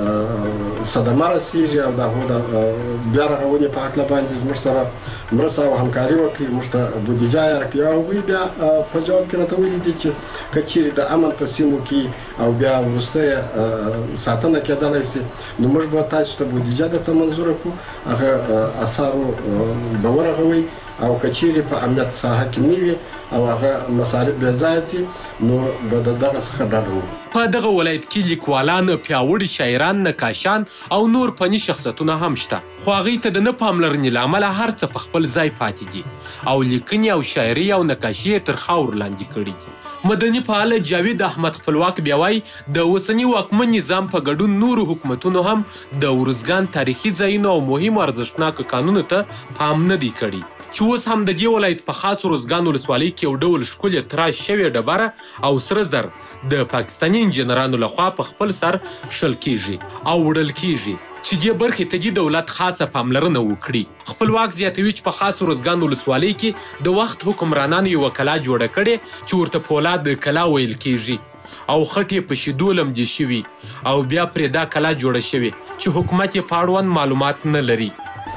ته صدمه رسېږي او د هغو د بیا رغونې په هکله باندې زموږ سره مرسته او همکاري وکړي، موږ ته بودیجه یې راکړي او هغوی بیا په جواب کې راته ویلي دي چې که چیرې د امن په سیمو کې او بیا وروسته یې ساتنه کېدلی سي نو موږ به تاسو ته بودیجه درته منظوره کړو، هغه اثارو به ورغوئ او که چیرې په امنیت ساحه کې نه وي او هغه مصارف بې ځایه سي نو به د دغه څخه ډډه وکړو. په دغه ولایت کې لیکوالان، پیاوړي شاعران، نقاشان او نور فني شخصیتونه هم شته، خو هغوی ته د نه پاملرنې له امله هر څه په خپل ځای پاتې دي او لیکنې او شاعري او نقاشي یې تر خاورو لاندې کړي دي. مدني فعال جاوید احمد خپلواک بیا وایي د اوسني واکمن نظام په ګډون نورو حکومتونو هم د ارزګان تاریخي ځایونو او مهمو ارزښتناکو کانونو ته پام نه دی کړی، چې اوس هم د دې ولایت په خاص ارزګان ولسوالۍ کې یو ډول ښکلې تراش شوې ډبره او سره زر د پاکستاني انجینرانو لخوا په خپل سر شل کیږي او وړل کیږي چې دې برخې ته دې دولت خاصه پاملرنه وکړي. خپلواک زیاتوي چې په خاص ارزګان ولسوالۍ کې د وخت حکمرانانو یوه کلا جوړه کړې چې ورته پولاد کلا ویل کیږي او خټې په شیدو لمدې شوي او بیا پرې دا کلا جوړه شوې چې حکومت یې په اړوند معلومات نه لري.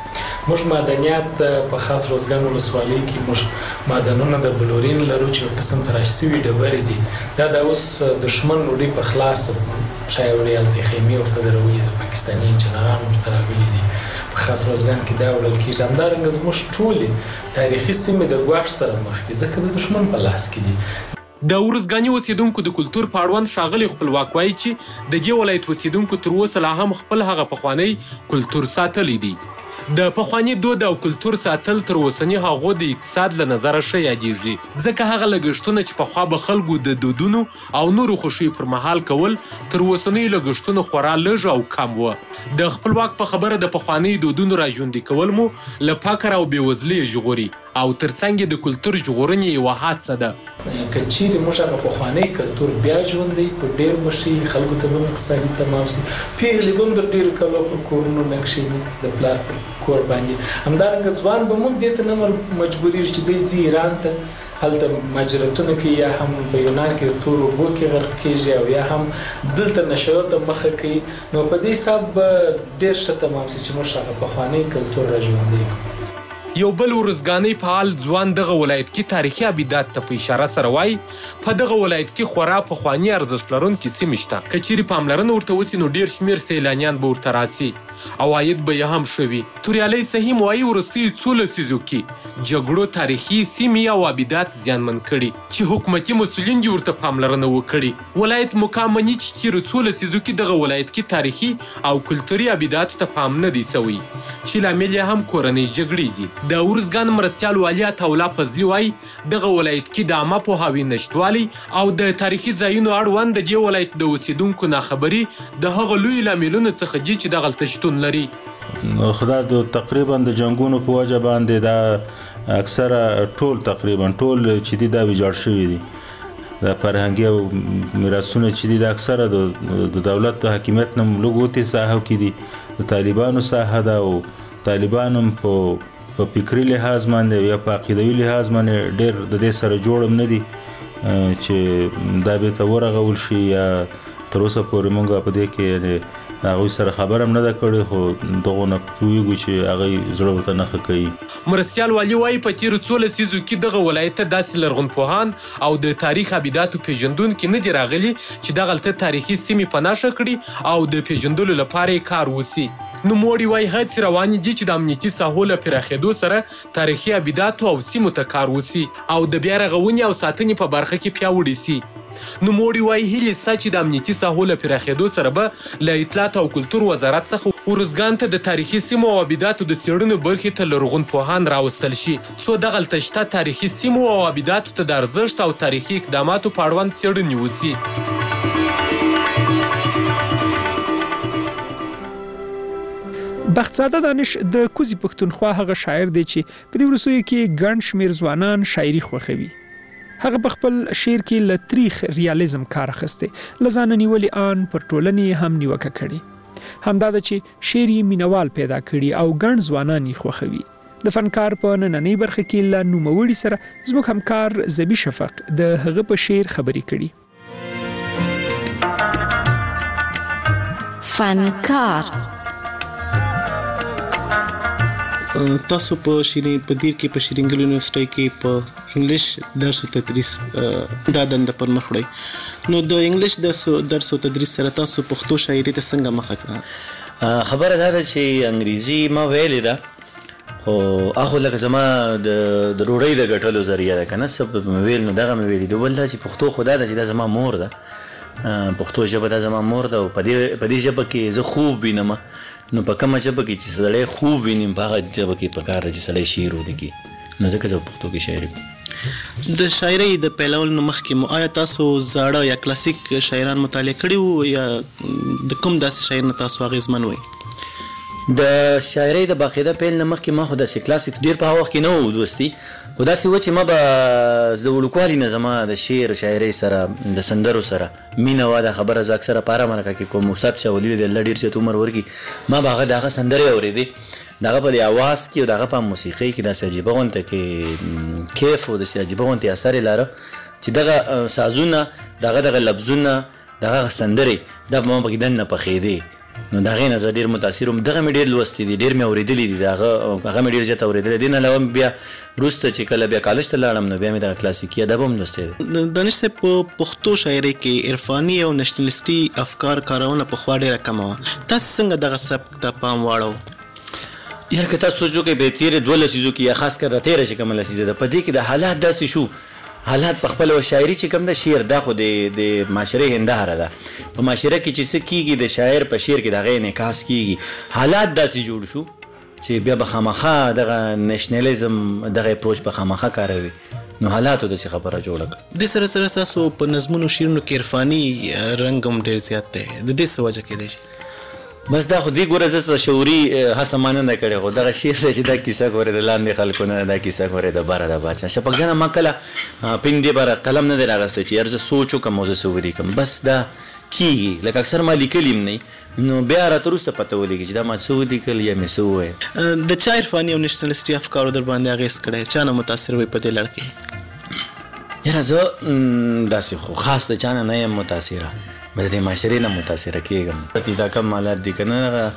موږ معدنیات په خاص روزګان ولسوالۍ کې موږ معدنونه د بلورین لرو چې قسم تراش شوي ډبرې دي. دا د اوس دشمن وړي په خلاص شاید وړي هلته خیمې ورته دروي د پاکستاني انجینران ورته راغلي دي په خاص روزګان کې دا وړل کېږي. همدارنګه زموږ ټولې تاریخي سیمې د ګواښ سره مخ دي ځکه د دشمن په لاس کې دي. د ارزګاني اوسیدونکو د کلتور په اړوند ښاغلي خپلواک وایي چې د دې ولایت اوسیدونکو تر اوسه لا هم خپل هغه پخوانی کلتور ساتلی دی. د پخوانی دود او کلتور ساتل تر اوسني هغو د اقتصاد له نظره ښه یادېږي، ځکه هغه لګښتونه چې پخوا به خلکو د دودونو او نورو خوښیو پر مهال کول تر اوسنیو لګښتونو خورا لږ او کم وه. د خپلواک په خبره د پخوانیو دودونو راژوندي کول مو له فقر او بېوزلۍ ژغوري او ترڅنګ د کلتور ژغورنې یوه هڅه ده. که چیرې موږ هغه پخوانی کلتور بیا ژوندی کړو ډېر به ښه خلکو ته به هم اقتصادي تمام سي، پیغلې به هم د ډېرو کلو پر کورونو نه کښېني د پلار پر کور باندې. همدارنګه ځوان به هم دې ته نه مجبورېږي چې دی ځي ایران ته هلته مهاجرتونه کوي یا هم په یونان کې د تورو اوبو کې غرق کېږي او یا هم دلته نشو ته مخه کوي. نو په دې حساب به ډېر ښه تمام سي چې موږ هغه پخوانی کلتور را ژوندی کړو. یو بل ارزګانی فعال ځوان دغه ولایت کې تاریخي ابدات ته په اشاره سره وایي په دغه ولایت کې خورا پخواني ارزښت لرونکي سیمې شته، که چیرې پاملرنه ورته وسي نو ډېر شمېر سیلانیان به ورته راسي او عاید به یې هم ښه وي. توریالی سهیم وایي وروستیو څو لسیزو کې جګړو تاریخي سیمې او ابدات زیانمن کړي چې حکومتي مسؤلین دې ورته پاملرنه وکړي. ولایت مقام مني چې تېرو څو لسیزو کې دغه ولایت کې تاریخي او کلتوري ابداتو ته پام نه دی سوی چې لامل یې هم کورنۍ جګړې دي. د ارزګان مرستیال والي عطاالله فضلي وایي دغه ولایت کې د عامه پوهاوي نشتوالي او د تاریخي ځایونو اړوند د دې ولایت د اوسیدونکو ناخبري د هغه لویو لاملونو څخه دي چې دغلته شتون لري. خو دا د تقریبا د جنګونو په وجه باندې دا اکثره ټول تقریبا ټول چې دي دا ویجاړ شوي دي. د فرهنګي او میراثونه چې دي د اکثره د دولت د حاکمیت نه لږ وتې ساحو کې دي. د طالبانو ساحه ده او طالبان هم په په فکری لحاظ باندې یا په عقیدوي لحاظ باندې ډېر د دې سره جوړ هم نه دي چې دا به ته ورغول شي یا تر اوسه پورې مونږ په دې کې هغوی سره خبر هم نه ده کړې خو دغو نه پوهېږو چې هغوی زړه ورته نښه کوي. مرستیال والي وایي په تېرو څو لسیزو کې دغه ولایت ته داسې لرغونپوهان او د تاریخ ابیداتو پېژندونکي نه دي راغلي چې دغلته تاریخي سیمې په نښه کړي او د پېژندلو لپاره یې کار وسي. نوموړي وایي هڅې روانې دي چې د امنیتي ساحو له پراخېدو سره تاریخي ابیداتو او سیمو ته کار وسي او د بیا رغونې او ساتنې په برخه کې پیاوړي سي. نوموړي وایي هیلې سته چې د امنیتي ساحو له پراخېدو سره به له اطلاعات او کلتور وزارت څخه ارزګان ته د تاریخي سیمو او ابیداتو د څېړنو برخې ته لرغونپوهان راوستل شي څو دغلته شته تاریخي سیمو او ابیداتو ته د ارزښت او تاریخي اقداماتو په اړوند څېړنې وسي. بختزاده دانش د کوزي پښتونخوا هغه شاعر دی چې په دې وروستیو کې ګڼ شمېر ځوانان شاعري خوښوي. هغه په خپل شعر کې له تریخ ریالیزم کار اخیستی، له ځانه نیولې آن پر ټولنې هم نیوکه کړې. همدا ده چې شعر یې مینوال پیدا کړي او ګڼ ځوانان یې خوښوي. د فنکار په نننۍ برخه کې له نوموړي سره زموږ همکار زبی شفق د هغه په شعر خبرې کړي. فنکار تاسو په شیرین په دیر کې په شیرینګل یونیورسيټي کې په انګلیش درس او تدریس دا دنده پر مخ وړئ، نو د انګلیش درس او تدریس سره تاسو پښتو شاعري ته څنګه مخه کړه؟ خبره دا ده چې انګریزي ما ویلې ده خو هغه لکه زما د د ډوډۍ د ګټلو ذریعہ ده کنه سب ویل نو دغه مې ویلې دوبل دا چې پښتو خدا ده چې دا زما مور ده، پښتو ژبه دا زما مور ده او په دې په دې ژبه کې زه خوب وینم، نو په کومه ژبه کې چې سړی خوب ویني په هغه ژبه کې پکار دی چې سړی شعر ولیکي، نو ځکه زه پښتو کې شاعري کوم. د شاعرۍ د پیلولو نه مخکې مو آیا تاسو زاړه یا کلاسیک شاعران مطالعه کړي وو یا د کوم داسې شاعر نه تاسو اغېزمن وئ؟ د شاعرۍ د باقاعده پیل نه مخکې ما خو داسې کلاسیک ډېر په هغه وخت کې نه و دوستي، خو داسې و چې ما به د وړوکوالي نه زما د شعر شاعرۍ سره د سندرو سره مینه وه. دا خبره زه اکثره په هره مرکه کې کوم استاد شاه ولي د الله ډېر زیات عمر ورکړي ما به هغه د هغه سندرې اورېدې، د هغه په دې اواز کې او د هغه په موسیقۍ کې داسې عجیبه غونته کې کیف او داسې عجیبه غونتې اثر یې لاره چې دغه سازونه دغه دغه لفظونه دغه سندرې دا به ما پکې دننه پخېدې، نو د هغې نه زه ډېر متاثر وم. دغه مې ډېر لوستي دي، ډېر مې اورېدلي دي، د هغه هغه مې ډېر زیات اورېدلی. دې نه علاوه بیا وروسته چې کله بیا کالج ته لاړم نو بیا مې دغه کلاسیکي ادب هم لوستی دی. دانش صاحب په پښتو شاعرۍ کې عرفاني او نشنلیستي افکار کارونه پخوا ډېره کمه وه، تاسو څنګه دغه سبک ته پام واړو؟ یاره که تاسو سوچو کې به تېرې دوه لسیزو کې یا خاص کر د تېره چې کومه لسیزه ده په دې کې د حالات داسې شو، حالات په خپل شاعري چې کوم د شعر دا خو د د معاشرې هنداره ده، په معاشره کې چې څه کېږي د شاعر په شعر کې د هغې انعکاس کېږي، حالات داسې جوړ شو چې بیا به خامخا دغه نیشنلیزم دغه اپروچ به خامخا کاروي، نو حالاتو داسې خبره جوړه کړه. دې سره سره تاسو په نظمونو شعرونو کې عرفاني رنګ هم ډېر زیات دی، د دې څه وجه کېدای شي؟ بس دا خو دې ګوره زه شعوري هڅه ما نه ده کړې، خو دغه شعر دی چې دا کیسه ګورې د لاندې خلکو نه، دا کیسه ګورې د بره د باچا شفق جانه ما کله پنګ دې بره قلم نه دی راغستی چې یار زه سوچ وکړم او زه څه ولیکم، بس دا کېږي لکه اکثر ما لیکلي هم نه، نو بیا راته وروسته پته ولګي چې دا ما څه ولیکل یا مې څه وویل. د چا عرفاني او نشنلیستي افکارو در باندې اغېز کړی، چا نه متاثر وئ په دې لړ کې؟ یاره زه داسې خو خاص د چا نه نه یم متاثره، بس د معاشرې نه متاثره کېږم. دا کم حالات دي که نه هغه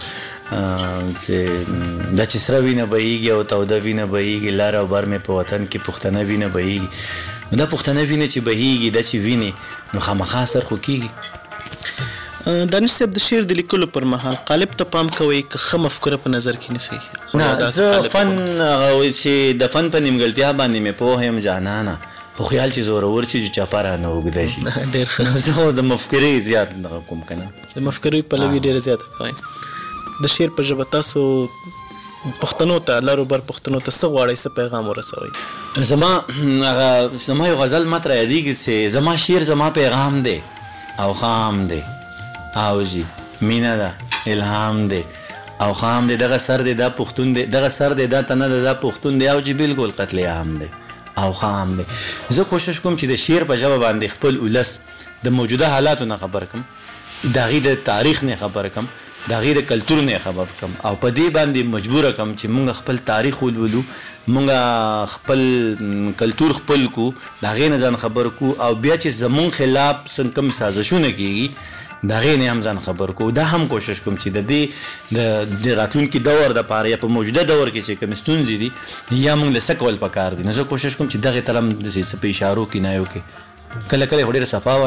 چې دا چې سره وینه بهیږي او توده وینه بهیږي، لار او بر مې په وطن کې پښتنه وینه بهیږي، نو دا پښتنه وینه چې بهیږي دا چې وینې نو خامخا اثر خو کېږي. دانش صاحب د شعر د لیکلو پر مهال قالب ته پام کوئ که ښه مفکوره په نظر کې نیسئ؟ نه زه فن هغه چې د فن په نیمګړتیا باندې مې پوه یم جانانه، خو خیال چې زورور شي چې چاپه رانه اوږده شي. ډېر ښه. زه خو د مفکرې زیات دغه کوم که نه، د مفکرې پلوي ډېره زیاته کوئ. د شعر په ژبه تاسو پښتنو ته لارو بر پښتنو ته څه غواړئ، څه پیغام ورسوئ؟ زما هغه زما یو غزل ماته رایادېږي چې زما شعر زما پیغام دی او خام دی او جي مینه ده الهام دی او خام دی، دغه سر دی دا پښتون دی، دغه سر دی دا تنه ده دا پښتون دی او جي بالکل قتل عام دی او خام دی. زه کوشش کوم چې د شعر په ژبه باندې خپل ولس د موجوده حالاتو نه خبر کړم د هغې د تاریخ نه خبر کم، د هغې د کلتور نه خبر کم، او په دې باندې مجبوره کم چې موږ خپل تاریخ ولولو، موږ خپل کلتور خپل کو، د هغې نه ځان خبر کو، او بیا چې زمونږ خلاف څنګه کوم سازشونه کېږي د هغې نه هم ځان خبر کو. دا هم کوشش کوم چې د دې د راتلونکي دور دپاره یا په موجوده دور کې چې کوم ستونزې دي یا موږ له څه کول پکار دي، نو زه کوشش کوم چې دغې ته هم داسې څه په اشارو کنایو کې کله کله خو ډېره صفا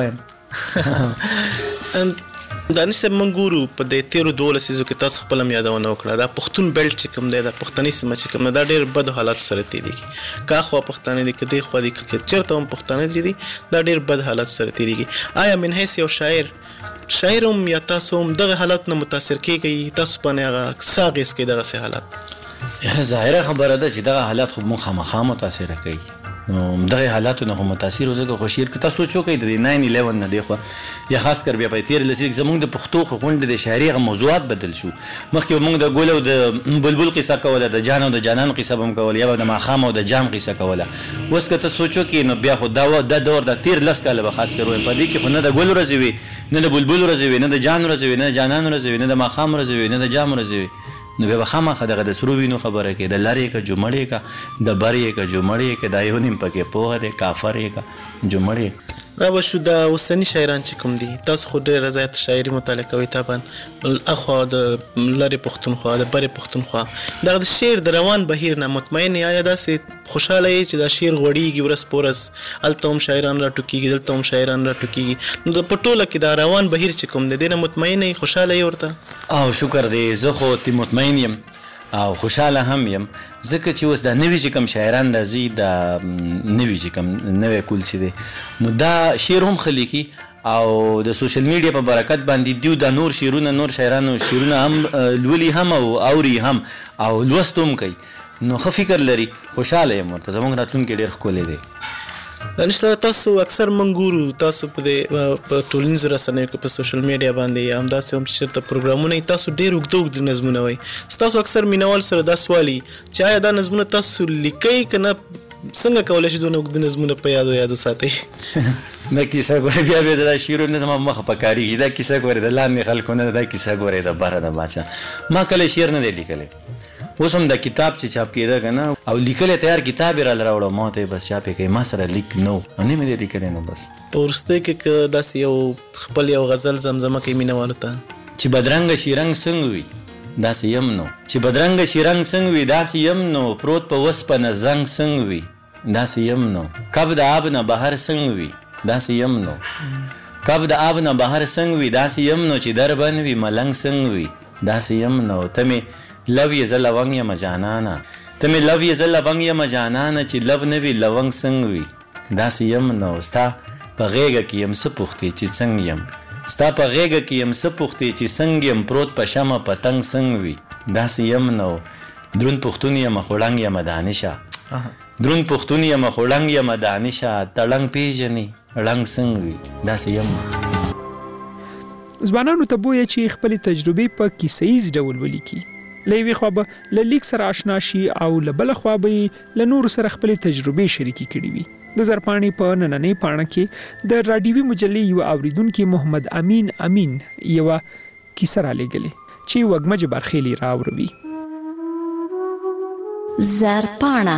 وایم. دانش صاحب موږ ګورو په د تیرو دولس لسیزو کې تاسو خپل هم یادونه وکړه دا پښتون بیلټ چې کوم دی دا پښتني سیمه چې کوم دا ډېر بد حالات سره تېرېږي، کا خوا پښتانه دي که دې خوا دي که چېرته هم پښتانه چې دي دا ډېر بد حالات سره تېرېږي. آیا من حیث یو شاعر شاعر هم یا تاسو هم دغه حالات نه متاثر کېږئ، تاسو باندې هغه څه اغېز کوي دغسې حالات؟ یاره ظاهره خبره ده چې دغه حالات خو موږ خامخا متاثره کوي، نو دغه حالاتو نه خو متاثر وځکه خو شعر که تاسو سوچ وکئ د ناین الیون نه دېخوا یا خاص کر بیا په تېر لسیز کې زموږ د پښتو خو غونډې د شاعري هغه موضوعات بدل شو. مخکې به موږ د ګل او د بلبل قصه کوله، د جان او د جانان قصه به هم کوله، یا به د ماښام او د جام قصه کوله. اوس که ته سوچ وکړې نو بیا خو دا دا دور د تېر لس کاله به خاص کر وایم په دې کې خو نه د ګل ورځې وي، نه د بلبل ورځې وي، نه د جان ورځې وي، نه د جانان ورځې وي، نه د ماښام ورځې وي، نه د جام ورځې وي. نو بیا به خامخا دغه د سرو وینو خبره کوي، د لر یې که جومړ یې که د بر یې که جومړ یې که دا یو نیم پکې پوهه دی، کافر یې که جومړ یې. را به شو د اوسني شاعران چې کوم دي تاسو خو ډېره زیات شاعري مطالعه کوئ طبعا اخوا د لرې پښتونخوا د برې پښتونخوا دغه د شعر د روان بهیر نه مطمئن یا داسې خوشحاله یې چې دا شعر غوړېږي ورځ په ورځ هلته هم شاعران راټوکېږي دلته هم شاعران راټوکېږي نو په ټوله کې دا روان بهیر چې کوم دی دې نه مطمئن یې خوشحاله یې ورته؟ او شکر دی زه خو تی مطمئن یم او خوشحاله هم یم ځکه چې اوس دا نوي چې کوم شاعران راځي دا نوي چې کوم نوی کول چې دی نو دا شعر هم ښه لیکي او د سوشل میډیا په برکت باندې دیو دا نور شعرونه نور شاعرانو شعرونه هم لولي هم او اوري هم او لوست هم کوي نو ښه فکر لري خوشحاله یم ورته زموږ راتلونکی ډېر ښکلی دی. دانشله تاسو اکثر موږ ګورو تاسو په په ټولنیزو رسنیو کې په سوشل میډیا باندې یا همداسې هم چې چېرته پروګرامونه وي تاسو ډېر اوږده اوږده نظمونه وایي ستاسو اکثر مینوال سره دا سوال وي چې آیا دا نظمونه تاسو لیکئ که نه څنګه کولی شئ دونه اوږده نظمونه په یادو یادو ساتئ؟ دا کیسه ګورې بیا بیا د دا شعرونه زما مخه په کارېږي دا کیسه ګورې د لاندې خلکو نه دا کیسه ګورې د بره د باچا ما کله شعر نه دی لیکلی اوس هم دا کتاب چې چاپ کېده که نه او لیکلی تیار کتاب یې راله راوړه ما ته یې بس چاپ یې کوي ما سره لیک نه و نه مې دی لیکلی نو بس په وروستیو کې که داسې یو خپل یو غزل زمزمه کوي مینهوالو ته چې بدرنګه شیرنګ څنګه وي داسې یم نو چې بدرنګه شیرنګ څنګه وي داسې یم نو پروت په وسپنه زنګ څنګه وي داسې یم نو کب د آب نه بهر څنګه وي داسې یم نو کب د آب نه بهر څنګه وي داسې یم نو چې در بند وي ملنګ څنګه وي داسې یم نو ته مې لو یې زه لونګ یم جانانه ته مې لو یې زه لونګ یم جانانه چې لو نه وي لونګ څنګه وي داسې یم نو ستا په غېږه کې یم څه پوښتې چې څنګه یم ستا په غېږه کې یم څه پوښتې چې څنګه یم پروت په شمه پتنګ څنګه وي داسې یم نو دروند پښتون یم خوړنګ یم دانشه دروند پښتون یم خوړنګ یم دانشه تړنګ پیژنې ړنګ څنګه وي داسې یم ځوانانو ته بویه چې خپلې تجربې په کیسه ییز ډول ولیکي له یوې خوا به له لیک سره آشنا شي او له بله خوا به یې له نورو سره خپلې تجربې شریکې کړي وي. د زرپاڼې په نننۍ پاڼه کې د راډیوي مجلې یوه اوریدونکي محمد امین امین یوه کیسه رالیږلې چې وږمجې برخیلې راوروي. زرپاڼه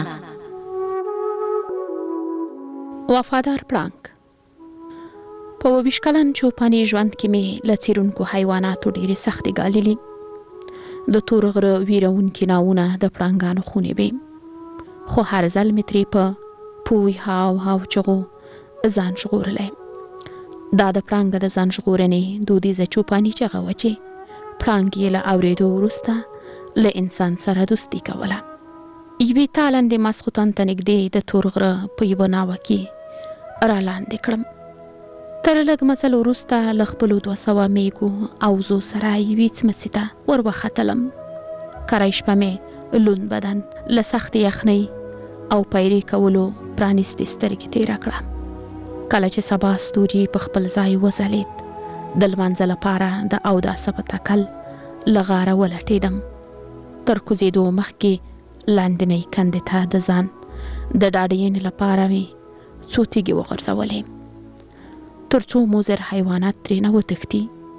وفادار پړانګ په اووه ویشت کلن چوپاني ژوند کې مې له څیرونکو حیواناتو ډېرې سختې ګاللې د تور غره ویرونکي ناونه د پړانګانو خونې وې خو هر ځل مې ترې په پوی هاو هاو چغو ځان ژغورلی دا د پړانګ د ځان ژغورنې دودیزه چوپاني چغه وه چې پړانګ یې له اورېدو وروسته له انسان سره دوستي کوله. یوې تالندې ماسخوتن ته نږدې د تور غره په یوه ناوه کې را لاندې کړم. تر لږ مزل وروسته له خپلو دوه سوه میږو او زو سره یوې څمڅې ته ور وختلم. کری شپه مې لوند بدن له سختې یخنۍ او پیرې کولو پرانیستې سترګې تېره کړه. کله چې سبا ستوري په خپل ځای وځلېد د لمانځه لپاره د اوداسه په تکل له غاره ولټېدم. تر کوزېدو مخکې لاندنۍ کندې ته د ځان د ډاډینې لپاره مې څو تیږې وغورځولې تر څو مضر حیوانات ترې نه وتښتي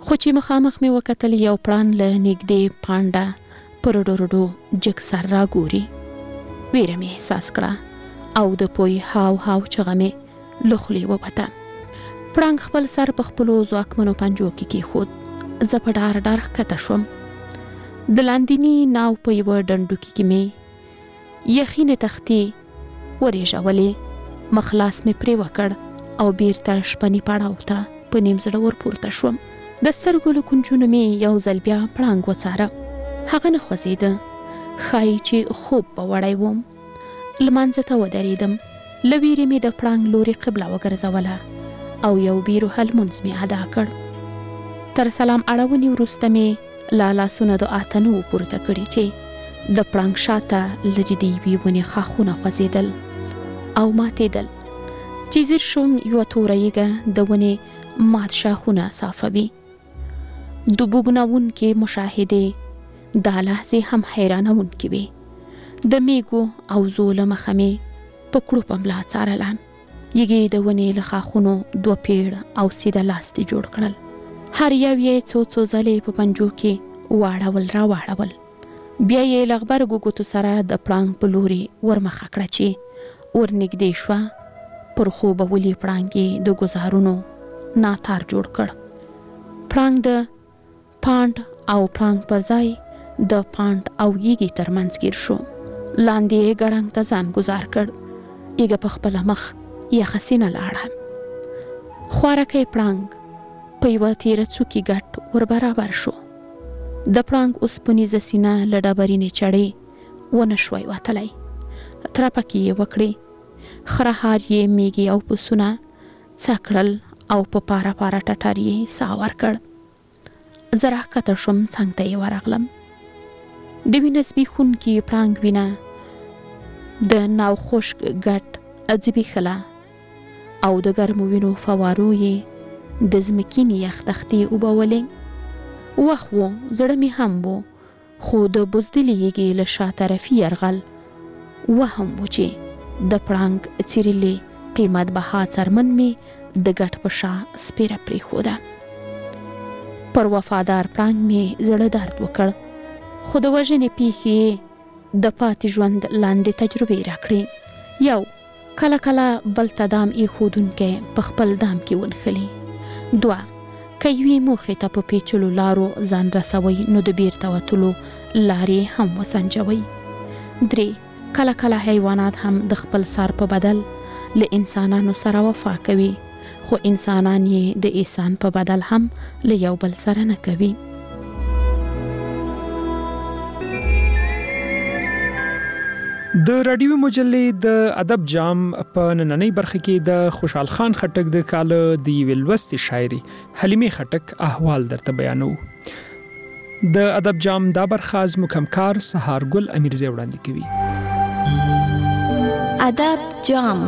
خو چې مخامخ مې وکتل یو پړان له نږدې پانډه پر ډورډو جګ سر را ګوري. ویره مې احساس کړه او د پوی هاو هاو چغه مې له خولې ووته. پړانګ خپل سر په خپلو ځواکمنو پنجو کې کېښود. زه په ډار ډار ښکته شوم. د لاندیني ناو په یوه ډنډوکي کې مې یخینې تختې ورېژولې. مخلاص مې پرې وکړ او بیرته شپني پړاو ته په نیم زړه ورپورته شوم. د سترګو له کونجونو مې یو ځل بیا پړانګ وڅاره. هغه نه خوځېده. ښایي چې خوب به وړی وم. لمانځه ته ودرېدم. له ویرې مې د پړانګ لورې قبله وګرځوله او یو بیروحه لمونځ مې ادا کړ. تر سلام اړونې وروسته مې لا لاسونه د آتنو پورته کړي چې د پړانګ شاته لرې د یوې ونې ښاخونه خوځېدل او ماتېدل. چې ځیر شوم یوه توره یږه د ونې مات شاخونه صافوي. د بوږنوونکې مشاهدې دا لحظې هم حیرانوونکې وې. د میږو او زو له مخه مې په کړوپ ملا څارله. یږې د ونې له خاخونو دوه پیړ او سیده لاستي جوړ کړل. هر یو یې څو څو ځلې په پنجو کې واړول را واړول. بیا یې له غبرګو ګوتو سره د پړانګ په لوري ورمخه کړه چې ورنږدې شوه. پر خوبه ولي پړانګ یې د ګزارونو ناتار جوړ کړ. پړانګ د پاند او پړانګ پر ځای د پاند او یږې ترمنځ ګیر شو. لاندې یې ګړنګ ته ځان ګزار کړ. یږه په خپله مخ یخه سینه لاړه. خوارکی پړانګ په یوه تیره څوکې ګټ ور برابر شو. د پړانګ اوسپنیزه سینه له ډبرینې چړې ونه شوی وتلی. ترپکې یې وکړې. خرهار یې میږې او پسونه څه کړل او په پاره پاره ټټر یې ساه ورکړ. زه راښکته شوم. څنګ ته یې ورغلم. د وینه زبېښونکي پړانګ وینه د ناو خشک ګټ ځبېښله او د ګرمو وینو فوارو یې د ځمکینې یخ تختې اوبولې. وخت و، زړه مې هم و، خو د بزدلې یږې له شا طرفي یرغل وهم و چې د پړانګ څیرلې قیمت بها څرمن مې د ګټ په شا سپېره پرېښوده. پر وفادار پړانګ مې زړه درد وکړ. خو د وژنې پیښې د پاتې ژوند لاندې تجربې راکړې. یو، کله کله بل ته دام ایښودونکی په خپل دام کې ونښلي. دوه، که یوې موخې ته په پیچلو لارو ځان رسوئ نو د بیرته وتلو لارې هم وسنجوئ. درې، کله کله حیوانات هم د خپل سر په بدل له انسانانو سره وفا کوي، خو انسانان یې د احسان په بدل هم له یو بل سره نه کوي. د رادیوي مجلې د ادب جام په نننۍ برخه کې د خوشحال خان خټک د کاله د یوې لوستې شاعري حلیمې خټک احوال درته بیانو. د ادب جام دا برخه از مکمکار سهار ګل امیرزی وړاندې کوي. ادب جام.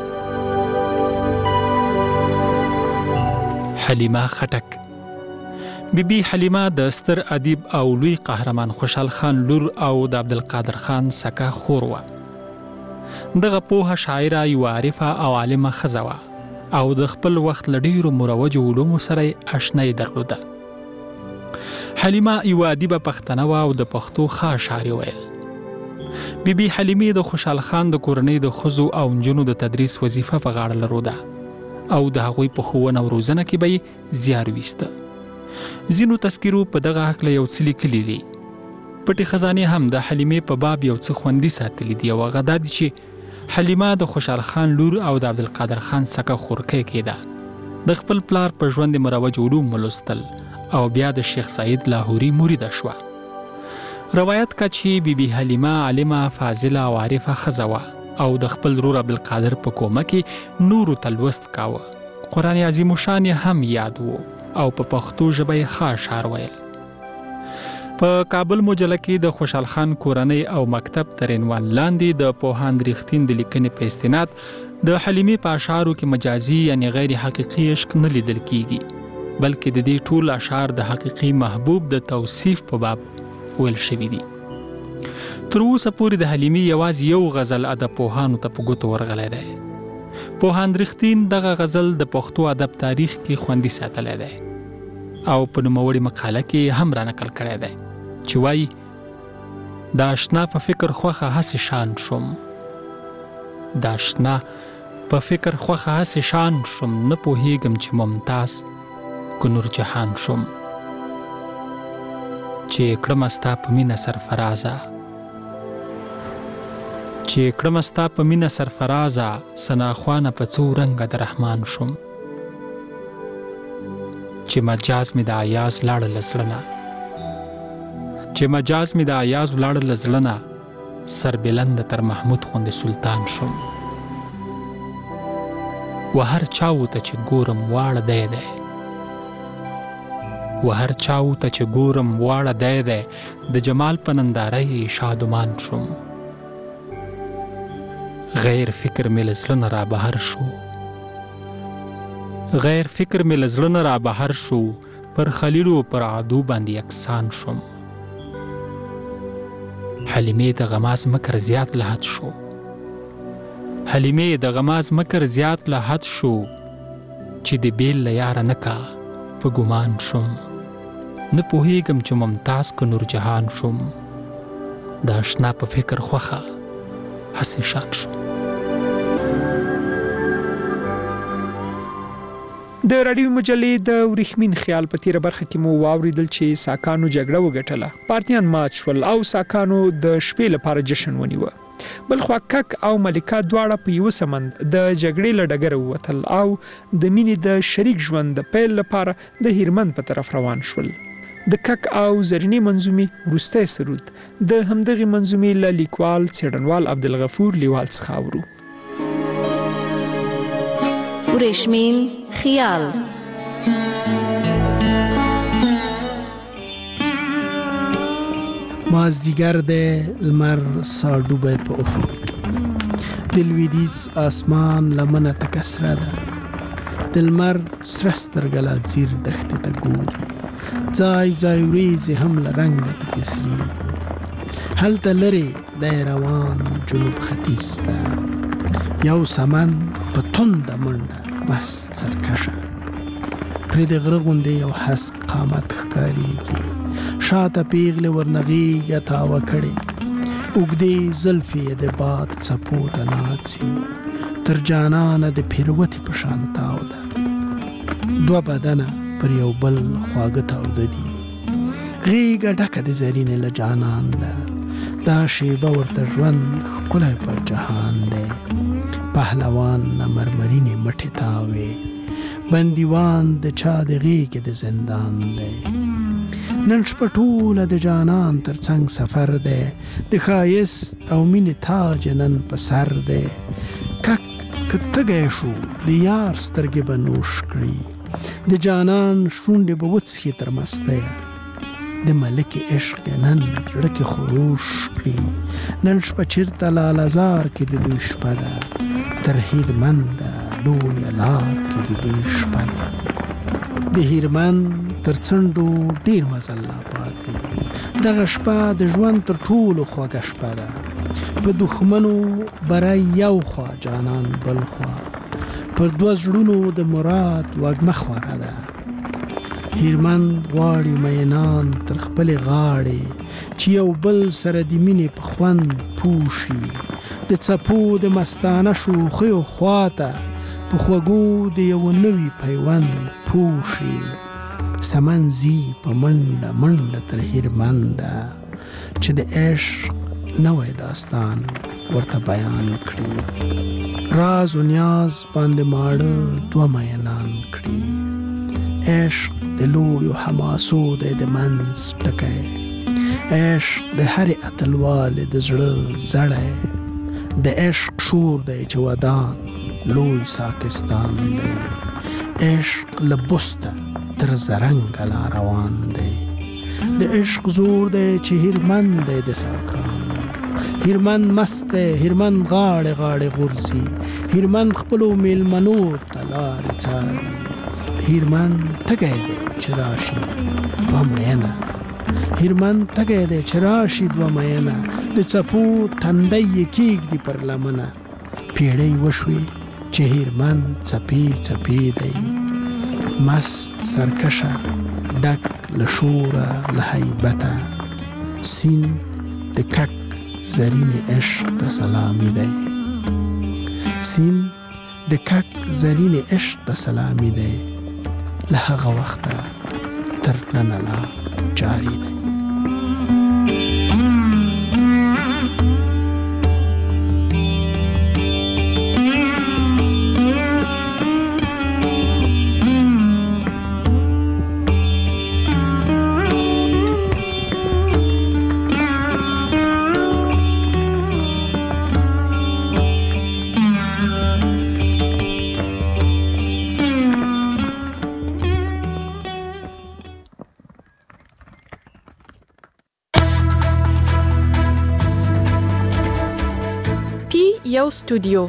حلیمه خټک. بی بی حلیمه د ستر ادیب او لوی قهرمان خوشحال خان لور او د عبدالقادر خان سکه خور وه. دغه پوهه شاعره یوه عارفه او عالمه ښځه وه او د خپل وخت له ډېرو مروجو علومو سره یې اشنایي درلوده. حلیمه یوه ادیبه پښتنه وه او د پښتو ښه اشعار ویل. بی بی حلیمې د خوشحال خان د کورنۍ د ښځو او نجونو د تدریس وظیفه په غاړه لروده او د هغوی په ښوونه او روزنه کې به یې زیار ویسته. ځینو تذکیرو په دغه هکله یو څه لیکلي دي. پټې خزانې هم د حلیمې په باب یو څه خوندي ساتلي دي او هغه دا دي چې حلیمه د خوشحال خان لور او د عبدالقادر خان سکه خورکۍ کېده. د خپل پلار په ژوند مروج علوم ولوستل او بیا د شیخ سعید لاهوري مریده شوه. روایت کا چې بی بی حلیمه عالمه، فاضله او عارفه ښځه وه او د خپل ورور عبدالقادر په کومه کې نورو ته لوست کاوه. قرآن عظیم الشان هم یاد و او په پښتو ژبه یې ښه اشعار ویل. په کابل مجله کې د خوشحال خان کورنۍ او مکتب تر عنوان لاندې د پوهاند ریښتین د لیکنې په استناد د حلیمې په اشعارو کې مجازي یعنی غیر حقیقي عشق نه لیدل کیږي، بلکې د دې ټول اشعار د حقیقي محبوب د توصیف په باب ویل شوي دي. تر اوسه پورې د حلیمې یوازې یو غزل ادب پوهانو ته په ګوتو ورغلی دی. پوهاند ریښتین دغه غزل د پښتو ادب تاریخ کې خوندي ساتلی دی. او په نوموړي مقاله کې هم را نقل کړی دی چې وایي د آشنا په فکر خوښه هسې شان شوم د آشنا په فکر خوښه هسې شان شوم نه پوهیږم چې ممتاز که نور جهان شوم چې کړم ستا په مینه سرفرازه چې کړم ستا په مینه سرفرازه سناخوانه په څو رنګه د رحمان شوم چې مجاز مې د ایاز لاړه له زړه نه چې مجاز مې د ایاز لاړه له زړه نه سربلنده تر محمود غوندې سلطان شوم و هر چاو ته چې ګورم واړه دی دی و هر چاو ته چې ګورم واړه دی دی د جمال په ننداره یې شادمان شوم غیر فکر مې له زړه نه را بهر شو غیر فکر مې له زړه نه را بهر شو پر خلیلو پر عدو باندې یکسان شوم حلیمې د غماز مکر زیات له حد شو حلیمې د غماز مکر زیات له حد شو چې د بیل له یاره نه کا په ګمان شوم نه پوهیږم چې ممتاز که نور جهان شوم د آشنا په فکر خوښه هسې شان شوم د راډیو مجلې د ورېښمین خیال په تیره برخه کې مو واوریدل چې ساکانو جګړه وګټله پارتیان مات شول او ساکانو د شپې لپاره جشن ونیوه بلخوا کک او ملکه دواړه په یوه سمند د جګړې له ډګره ووتل او د مینې د شریک ژوند د پیل لپاره د هیرمند په طرف روان شول د کک او زرینې منظومې وروستی سرود د همدغې منظومې له لیکوال څېړنوال عبدالغفور لیوال څخه اورو ورېښمین خیال مازدیګر دی لمر ساډوبی په افق د لویدیځ اسمان لمنه تکه سره ده د لمر سره سترګه لا ځیر دښتې ته ګوري ځای ځای وریځې هم له رنګه پکې سرې دي هلته لرې دی روان جنوب ختیځ ته یو سمن په تنده منډه مست سرکشه پرې د غره غوندې یو هسک قامت ښکارېږي شاته پیغلې ورنغېږه تاوه کړې اوږدې زلفې یې د باد څپو ته ناڅي تر جانانه د پیروتې په شان تاو ده دوه بدنه پر یو بل خواږه تاوده دي غېږه ډکه د زرینې له جانان ده دا شیبه ورته ژوند ښکلی پر جهان دی پهلوان نه مرمرینې مټې تاوې بندیوان د چا د غېږې د زندان دی نن شپه ټوله د جانان تر څنګ سفر دی د ښایست او مینې تاج نن په سر دی کک که تږی شو د یار سترګې به نوش کړي د جانان شونډې به وڅښي تر مستیه د ملک عشق نن زړه کې خروش کړي نن شپه چېرته لالهزار کې د دوی شپه ده تر هیرمنده لویه لار کې د دوی شپه ده د هیرمند تر څنډو ډېر مزل لا پاتې دغه شپه د ژوند تر ټولو خوږه شپه ده په دښمنو بری یو خوا جانان بل خوا پر دوه زړونو د مراد وږمه خوره ده هیرمند غواړي مینان تر خپلې غاړې چې یو بل سره د مینې په خوند پوه شي د څپو د مستانه شوخیو خواته په خوږو د یو نوي پیوند پوه شي سمن ځي په منډه منډه تر هیرمنده چې د عشق نوی داستان ورته بیان کړي راز و نیاز باندې ماړه دوه مینان کړي عشق د لویو حماسو دی د منځ ټکی عشق د هرې اتلوالې د زړه زړی د عشق شور دی چې ودان لوی ساکستان دی عشق له بسته تر زرنګه لا روان دی د عشق زور دی چې هیرمند دی د ساکان هیرمند مست دی هیرمند غاړې غاړې غورځي هیرمند خپلو میلمنو ته لارې څاري هیرمند تږی دی چې راشي دوه مینه هیرمند تږی دی چې راشي دوه مینه د څپو تندی یې کېږدي پر لمنه پیړۍ وشوې چې هیرمند څپې څپې دی مست سرکشه ډک له شوره له هیبته سین د کک زرین عشق ته سلامي دی سین د کک زرین عشق ته سلامي دی له هغه وخته تر ننه لا جاري دی یو استودیو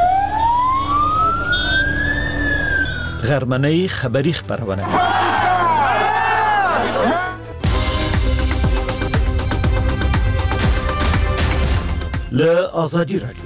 غرمنۍ خبری خبرونه له آزادی رادیو